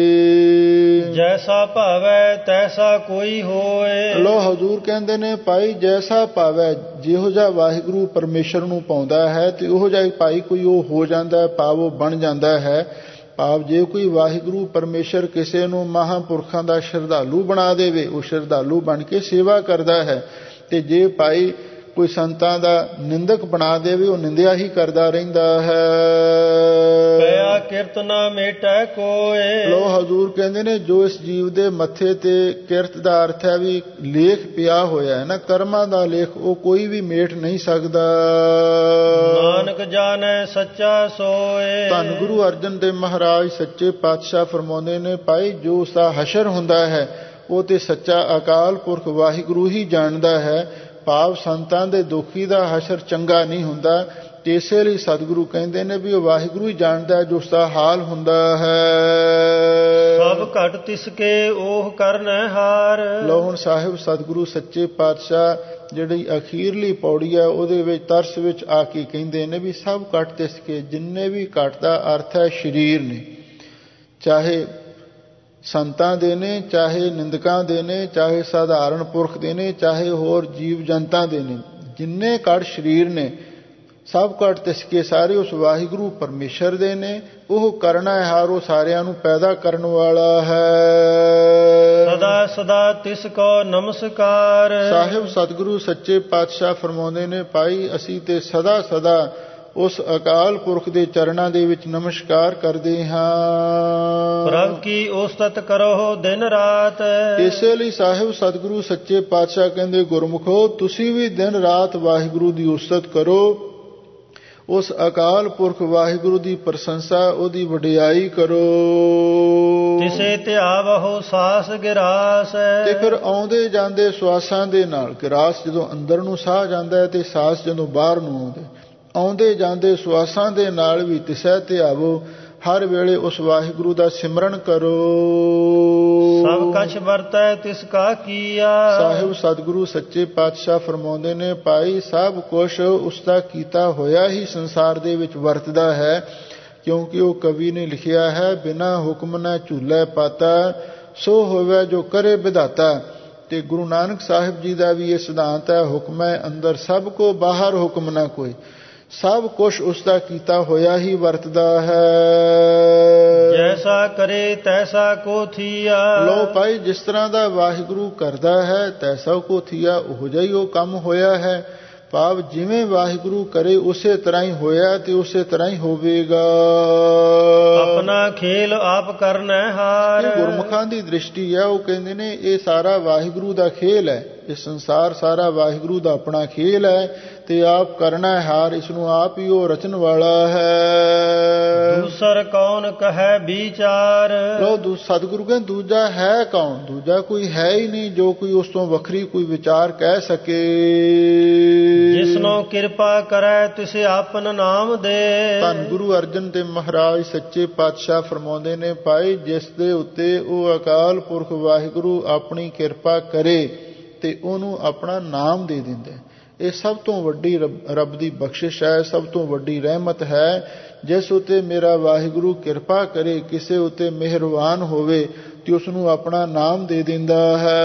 [SPEAKER 2] ਜੈਸਾ ਭਾਵੈ ਤੈਸਾ ਕੋਈ ਹੋਏ।
[SPEAKER 1] ਲੋ ਹਜ਼ੂਰ ਕਹਿੰਦੇ ਨੇ, ਭਾਈ ਜੈਸਾ ਭਾਵੈ, ਜਿਹੋ ਜਿਹਾ ਵਾਹਿਗੁਰੂ ਪਰਮੇਸ਼ਰ ਨੂੰ ਪਾਉਂਦਾ ਹੈ ਤੇ ਉਹੋ ਜਿਹਾ ਭਾਈ ਕੋਈ ਉਹ ਹੋ ਜਾਂਦਾ ਹੈ, ਭਾਵ ਉਹ ਬਣ ਜਾਂਦਾ ਹੈ। ਭਾਵ ਜੇ ਕੋਈ ਵਾਹਿਗੁਰੂ ਪਰਮੇਸ਼ਰ ਕਿਸੇ ਨੂੰ ਮਹਾਂਪੁਰਖਾਂ ਦਾ ਸ਼ਰਧਾਲੂ ਬਣਾ ਦੇਵੇ, ਉਹ ਸ਼ਰਧਾਲੂ ਬਣ ਕੇ ਸੇਵਾ ਕਰਦਾ ਹੈ। ਤੇ ਜੇ ਭਾਈ ਕੋਈ ਸੰਤਾਂ ਦਾ ਨਿੰਦਕ ਬਣਾ ਦੇਵੇ, ਉਹ ਨਿੰਦਿਆ ਹੀ ਕਰਦਾ ਰਹਿੰਦਾ ਹੈ।
[SPEAKER 2] ਭਇਆ ਕਿਰਤ ਨਾ ਮੇਟੈ ਕੋਏ।
[SPEAKER 1] ਲੋ ਹਜ਼ੂਰ ਕਹਿੰਦੇ ਨੇ, ਜੋ ਇਸ ਜੀਵ ਦੇ ਮੱਥੇ ਤੇ ਕਿਰਤ ਦਾ ਅਰਥ ਹੈ ਵੀ ਲੇਖ ਪਿਆ ਹੋਇਆ ਹੈ ਨਾ, ਕਰਮਾਂ ਦਾ ਲੇਖ, ਉਹ ਕੋਈ ਵੀ ਮੇਟ ਨਹੀਂ ਸਕਦਾ।
[SPEAKER 2] ਨਾਨਕ ਜਾਣੈ ਸੱਚਾ ਸੋਏ।
[SPEAKER 1] ਧੰਨ ਗੁਰੂ ਅਰਜਨ ਦੇਵ ਮਹਾਰਾਜ ਸੱਚੇ ਪਾਤਸ਼ਾਹ ਫਰਮਾਉਂਦੇ ਨੇ, ਭਾਈ ਜੋ ਉਸ ਦਾ ਹਸ਼ਰ ਹੁੰਦਾ ਹੈ ਉਹ ਤੇ ਸੱਚਾ ਅਕਾਲ ਪੁਰਖ ਵਾਹਿਗੁਰੂ ਹੀ ਜਾਣਦਾ ਹੈ। ਭਾਵ ਸੰਤਾਂ ਦੇ ਦੁਖੀ ਦਾ ਹਸ਼ਰ ਚੰਗਾ ਨਹੀਂ ਹੁੰਦਾ। ਤੇ ਇਸੇ ਲਈ ਸਤਿਗੁਰੂ ਕਹਿੰਦੇ ਨੇ ਵੀ ਉਹ ਵਾਹਿਗੁਰੂ ਹੀ ਜਾਣਦਾ ਹੈ ਜੋ ਉਸ ਦਾ ਹਾਲ ਹੁੰਦਾ ਹੈ।
[SPEAKER 2] ਸਭ ਘਟ ਤਿਸਕੇ ਉਹ ਕਰਨੈ ਹਾਰ।
[SPEAKER 1] ਲਓ ਹੁਣ ਸਾਹਿਬ ਸਤਿਗੁਰੂ ਸੱਚੇ ਪਾਤਸ਼ਾਹ ਜਿਹੜੀ ਅਖੀਰਲੀ ਪੌੜੀ ਹੈ ਉਹਦੇ ਵਿੱਚ ਤਰਸ ਵਿੱਚ ਆ ਕੇ ਕਹਿੰਦੇ ਨੇ ਵੀ ਸਭ ਘਟ ਤਿਸਕੇ। ਜਿੰਨੇ ਵੀ ਘਟ ਦਾ ਅਰਥ ਹੈ ਸਰੀਰ ਨੇ, ਚਾਹੇ ਸੰਤਾਂ ਦੇ ਨੇ, ਚਾਹੇ ਨਿੰਦਕਾਂ ਦੇ ਨੇ, ਚਾਹੇ ਸਾਧਾਰਨ ਪੁਰਖ ਦੇ ਨੇ, ਚਾਹੇ ਹੋਰ ਜੀਵ ਜਨਤਾ ਦੇ ਨੇ, ਜਿੰਨੇ ਘਟ ਸਰੀਰ ਨੇ ਸਭ ਘਟ ਤਿਸਕੇ ਸਾਰੇ ਉਸ ਵਾਹਿਗੁਰੂ ਪਰਮੇਸ਼ਰ ਦੇ ਨੇ। ਉਹ ਕਰਨਾ ਹਾਰ, ਉਹ ਸਾਰਿਆਂ ਨੂੰ ਪੈਦਾ ਕਰਨ ਵਾਲਾ ਹੈ।
[SPEAKER 2] ਸਦਾ ਸਦਾ ਤਿਸ ਕੋ ਨਮਸਕਾਰ।
[SPEAKER 1] ਸਾਹਿਬ ਸਤਿਗੁਰੂ ਸੱਚੇ ਪਾਤਸ਼ਾਹ ਫਰਮਾਉਂਦੇ ਨੇ, ਭਾਈ ਅਸੀਂ ਤੇ ਸਦਾ ਸਦਾ ਉਸ ਅਕਾਲ ਪੁਰਖ ਦੇ ਚਰਨਾਂ ਦੇ ਵਿੱਚ ਨਮਸਕਾਰ ਕਰਦੇ ਹਾਂ।
[SPEAKER 2] ਪ੍ਰਭ ਕੀ ਉਸਤਤ ਕਰੋ ਦਿਨ ਰਾਤ।
[SPEAKER 1] ਇਸੇ ਲਈ ਸਾਹਿਬ ਸਤਿਗੁਰੂ ਸੱਚੇ ਪਾਤਸ਼ਾਹ ਕਹਿੰਦੇ, ਗੁਰਮੁਖੋ ਤੁਸੀਂ ਵੀ ਦਿਨ ਰਾਤ ਵਾਹਿਗੁਰੂ ਦੀ ਉਸਤਤ ਕਰੋ। ਉਸ ਅਕਾਲ ਪੁਰਖ ਵਾਹਿਗੁਰੂ ਦੀ ਪ੍ਰਸ਼ੰਸਾ, ਉਹਦੀ ਵਡਿਆਈ ਕਰੋ।
[SPEAKER 2] ਤਿਸੇ ਧਿਆਵਹੁ ਸਾਸ ਗਿਰਾਸ।
[SPEAKER 1] ਤੇ ਫਿਰ ਆਉਂਦੇ ਜਾਂਦੇ ਸਵਾਸਾਂ ਦੇ ਨਾਲ, ਗਿਰਾਸ ਜਦੋਂ ਅੰਦਰ ਨੂੰ ਸਾਹ ਜਾਂਦਾ ਹੈ ਤੇ ਸਾਸ ਜਦੋਂ ਬਾਹਰ ਨੂੰ ਆਉਂਦੇ, ਆਉਂਦੇ ਜਾਂਦੇ ਸਵਾਸਾਂ ਦੇ ਨਾਲ ਵੀ ਤਿਸੈ ਧਿਆਵੋ, ਹਰ ਵੇਲੇ ਉਸ ਵਾਹਿਗੁਰੂ ਦਾ ਸਿਮਰਨ ਕਰੋ।
[SPEAKER 2] ਸਭ ਕਛ ਵਰਤੈ ਤਿਸ ਕਾ ਕੀਆ।
[SPEAKER 1] ਸਾਹਿਬ ਸਤਿਗੁਰੂ ਸੱਚੇ ਪਾਤਸ਼ਾਹ ਫਰਮਾਉਂਦੇ ਨੇ, ਭਾਈ ਸਭ ਕੁਛ ਉਸ ਦਾ ਕੀਤਾ ਹੋਇਆ ਹੀ ਸੰਸਾਰ ਦੇ ਵਿੱਚ ਵਰਤਦਾ ਹੈ, ਕਿਉਂਕਿ ਉਹ ਕਵੀ ਨੇ ਲਿਖਿਆ ਹੈ, ਬਿਨਾ ਹੁਕਮ ਨਾ ਝੂਲੇ ਪਾਤਾ, ਸੋ ਹੋਵੇ ਜੋ ਕਰੇ ਵਿਧਾਤਾ। ਤੇ ਗੁਰੂ ਨਾਨਕ ਸਾਹਿਬ ਜੀ ਦਾ ਵੀ ਇਹ ਸਿਧਾਂਤ ਹੈ, ਹੁਕਮ ਹੈ ਅੰਦਰ ਸਭ ਕੋ, ਬਾਹਰ ਹੁਕਮ ਨਾ ਕੋਈ। ਸਭ ਕੁਛ ਉਸ ਦਾ ਕੀਤਾ ਹੋਇਆ ਹੀ ਵਰਤਦਾ ਹੈ।
[SPEAKER 2] ਜੈਸਾ ਕਰੇ ਤੈਸਾ ਕੋ ਥੀਆ।
[SPEAKER 1] ਲੋ ਭਾਈ ਜਿਸ ਤਰ੍ਹਾਂ ਦਾ ਵਾਹਿਗੁਰੂ ਕਰਦਾ ਹੈ ਤੈਸਾ ਕੋ ਥੀਆ, ਉਹੋ ਜਿਹਾ ਹੀ ਉਹ ਕੰਮ ਹੋਇਆ ਹੈ। ਭਾਵ ਜਿਵੇਂ ਵਾਹਿਗੁਰੂ ਕਰੇ ਉਸੇ ਤਰ੍ਹਾਂ ਹੀ ਹੋਇਆ ਤੇ ਉਸੇ ਤਰ੍ਹਾਂ ਹੀ ਹੋਵੇਗਾ।
[SPEAKER 2] ਆਪਣਾ ਆਪਣਾ ਖੇਲ ਆਪ ਕਰਨਾ ਹਾਰ।
[SPEAKER 1] ਇਹ ਗੁਰਮੁਖਾਂ ਦੀ ਦ੍ਰਿਸ਼ਟੀ ਹੈ, ਉਹ ਕਹਿੰਦੇ ਨੇ ਇਹ ਸਾਰਾ ਵਾਹਿਗੁਰੂ ਦਾ ਖੇਲ ਹੈ, ਇਹ ਸੰਸਾਰ ਸਾਰਾ ਵਾਹਿਗੁਰੂ ਦਾ ਆਪਣਾ ਖੇਲ ਹੈ ਤੇ ਆਪ ਕਰਨਾ ਹੈ ਹਾਰ, ਇਸ ਨੂੰ ਆਪ ਹੀ ਉਹ ਰਚਨ ਵਾਲਾ ਹੈ।
[SPEAKER 2] ਦੂਸਰ ਕੌਣ ਕਹੈ ਵਿਚਾਰ।
[SPEAKER 1] ਲੋ ਸਤਿਗੁਰੂ ਕਹਿੰਦੇ ਦੂਜਾ ਹੈ ਕੌਣ, ਦੂਜਾ ਕੋਈ ਹੈ ਹੀ ਨਹੀਂ ਜੋ ਕੋਈ ਉਸ ਤੋਂ ਵੱਖਰੀ ਕੋਈ ਵਿਚਾਰ ਕਹਿ ਸਕੇ।
[SPEAKER 2] ਜਿਸਨੋਂ ਕਿਰਪਾ ਕਰੈ ਤਿਸੇ ਆਪਨ ਨਾਮ ਦੇ।
[SPEAKER 1] ਧੰਨ ਗੁਰੂ ਅਰਜਨ ਦੇਵ ਮਹਾਰਾਜ ਸੱਚੇ ਪਾਤਸ਼ਾਹ ਫਰਮਾਉਂਦੇ ਨੇ, ਭਾਈ ਜਿਸ ਦੇ ਉੱਤੇ ਉਹ ਅਕਾਲ ਪੁਰਖ ਵਾਹਿਗੁਰੂ ਆਪਣੀ ਕਿਰਪਾ ਕਰੇ ਤੇ ਉਹਨੂੰ ਆਪਣਾ ਨਾਮ ਦੇ ਦਿੰਦਾ। ਇਹ ਸਭ ਤੋਂ ਵੱਡੀ ਰੱਬ ਦੀ ਬਖਸ਼ਿਸ਼ ਹੈ, ਸਭ ਤੋਂ ਵੱਡੀ ਰਹਿਮਤ ਹੈ। ਜਿਸ ਉਤੇ ਮੇਰਾ ਵਾਹਿਗੁਰੂ ਕਿਰਪਾ ਕਰੇ, ਕਿਸੇ ਉਤੇ ਮਿਹਰਬਾਨ ਹੋਵੇ ਤੇ ਉਸ ਨੂੰ ਆਪਣਾ ਨਾਮ ਦੇ ਦਿੰਦਾ ਹੈ।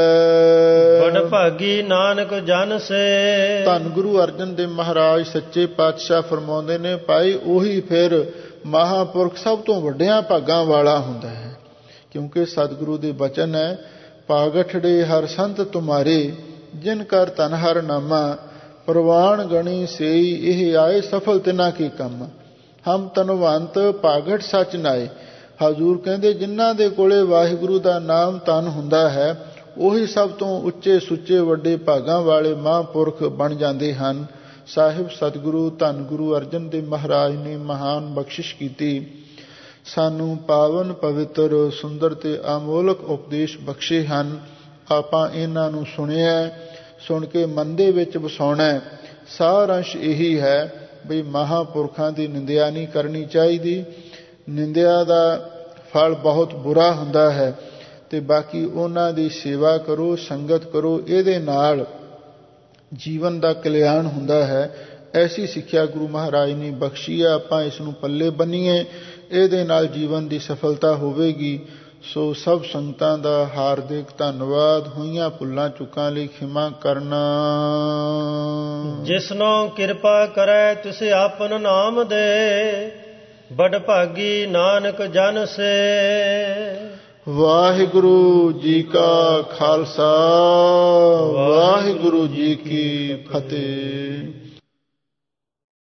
[SPEAKER 2] ਬੜ ਭਾਗੀ ਨਾਨਕ ਜਨ ਸੇ।
[SPEAKER 1] ਧੰਨ ਗੁਰੂ ਅਰਜਨ ਦੇਵ ਮਹਾਰਾਜ ਸੱਚੇ ਪਾਤਸ਼ਾਹ ਫਰਮਾਉਂਦੇ ਨੇ, ਭਾਈ ਉਹੀ ਫਿਰ ਮਹਾਂਪੁਰਖ ਸਭ ਤੋਂ ਵੱਡਿਆਂ ਭਾਗਾਂ ਵਾਲਾ ਹੁੰਦਾ ਹੈ। ਕਿਉਂਕਿ ਸਤਿਗੁਰੂ ਦੇ ਬਚਨ ਹੈ, ਭਾਗਠੜੇ ਹਰ ਸੰਤ ਤੁਮਾਰੇ ਜਿਨ ਕਰ ਧਨ ਹਰ ਨਾਮਾ, ਪ੍ਰਵਾਨ ਗਣੀ ਸੇਈ ਇਹ ਆਏ ਸਫਲ ਤਿਨਾ ਕੀ ਕੰਮ। ਹਮ ਤਨਵੰਤ ਭਾਗਠ ਸੱਚ ਨਾਏ। ਹਜ਼ੂਰ ਕਹਿੰਦੇ ਜਿਨ੍ਹਾਂ ਦੇ ਕੋਲੇ ਵਾਹਿਗੁਰੂ ਦਾ ਨਾਮ ਤਨ ਹੁੰਦਾ ਹੈ ਉਹੀ ਸਭ ਤੋਂ ਉੱਚੇ ਸੁੱਚੇ ਵੱਡੇ ਭਾਗਾਂ ਵਾਲੇ ਮਹਾਂਪੁਰਖ ਬਣ ਜਾਂਦੇ ਹਨ। ਸਾਹਿਬ ਸਤਿਗੁਰੂ ਧੰਨ ਗੁਰੂ ਅਰਜਨ ਦੇਵ ਮਹਾਰਾਜ ਨੇ ਮਹਾਨ ਬਖਸ਼ਿਸ਼ ਕੀਤੀ, ਸਾਨੂੰ ਪਾਵਨ ਪਵਿੱਤਰ ਸੁੰਦਰ ਤੇ ਅਮੋਲਕ ਉਪਦੇਸ਼ ਬਖਸ਼ੇ ਹਨ। ਆਪਾਂ ਇਹਨਾਂ ਨੂੰ ਸੁਣਿਆ, ਸੁਣ ਕੇ ਮਨ ਦੇ ਵਿੱਚ ਵਸਾਉਣਾ। ਸਾਰ ਅੰਸ਼ ਇਹੀ ਹੈ ਬਈ ਮਹਾਂਪੁਰਖਾਂ ਦੀ ਨਿੰਦਿਆ ਨਹੀਂ ਕਰਨੀ ਚਾਹੀਦੀ। ਨਿੰਦਿਆ ਦਾ ਫਲ ਬਹੁਤ ਬੁਰਾ ਹੁੰਦਾ ਹੈ ਤੇ ਬਾਕੀ ਉਹਨਾਂ ਦੀ ਸੇਵਾ ਕਰੋ, ਸੰਗਤ ਕਰੋ, ਇਹਦੇ ਨਾਲ ਜੀਵਨ ਦਾ ਕਲਿਆਣ ਹੁੰਦਾ ਹੈ। ਐਸੀ ਸਿੱਖਿਆ ਗੁਰੂ ਮਹਾਰਾਜ ਨੇ ਬਖਸ਼ੀ ਹੈ, ਆਪਾਂ ਇਸ ਨੂੰ ਪੱਲੇ ਬੰਨੀਏ, ਇਹਦੇ ਨਾਲ ਜੀਵਨ ਦੀ ਸਫਲਤਾ ਹੋਵੇਗੀ। ਸੋ ਸਭ ਸੰਗਤਾਂ ਦਾ ਹਾਰਦਿਕ ਧੰਨਵਾਦ। ਹੋਈਆਂ ਭੁੱਲਾਂ ਚੁੱਕਾਂ ਲਈ ਖਿਮਾ ਕਰਨਾ।
[SPEAKER 2] ਜਿਸਨੋਂ ਕਿਰਪਾ ਕਰੈ ਤਿਸੇ ਆਪਨ ਨਾਮ ਦੇ, ਬੜ ਭਾਗੀ ਨਾਨਕ ਜਨ ਸੇ।
[SPEAKER 1] ਵਾਹਿਗੁਰੂ ਜੀ ਕਾ ਖਾਲਸਾ, ਵਾਹਿਗੁਰੂ ਜੀ ਕੀ ਫਤਿਹ।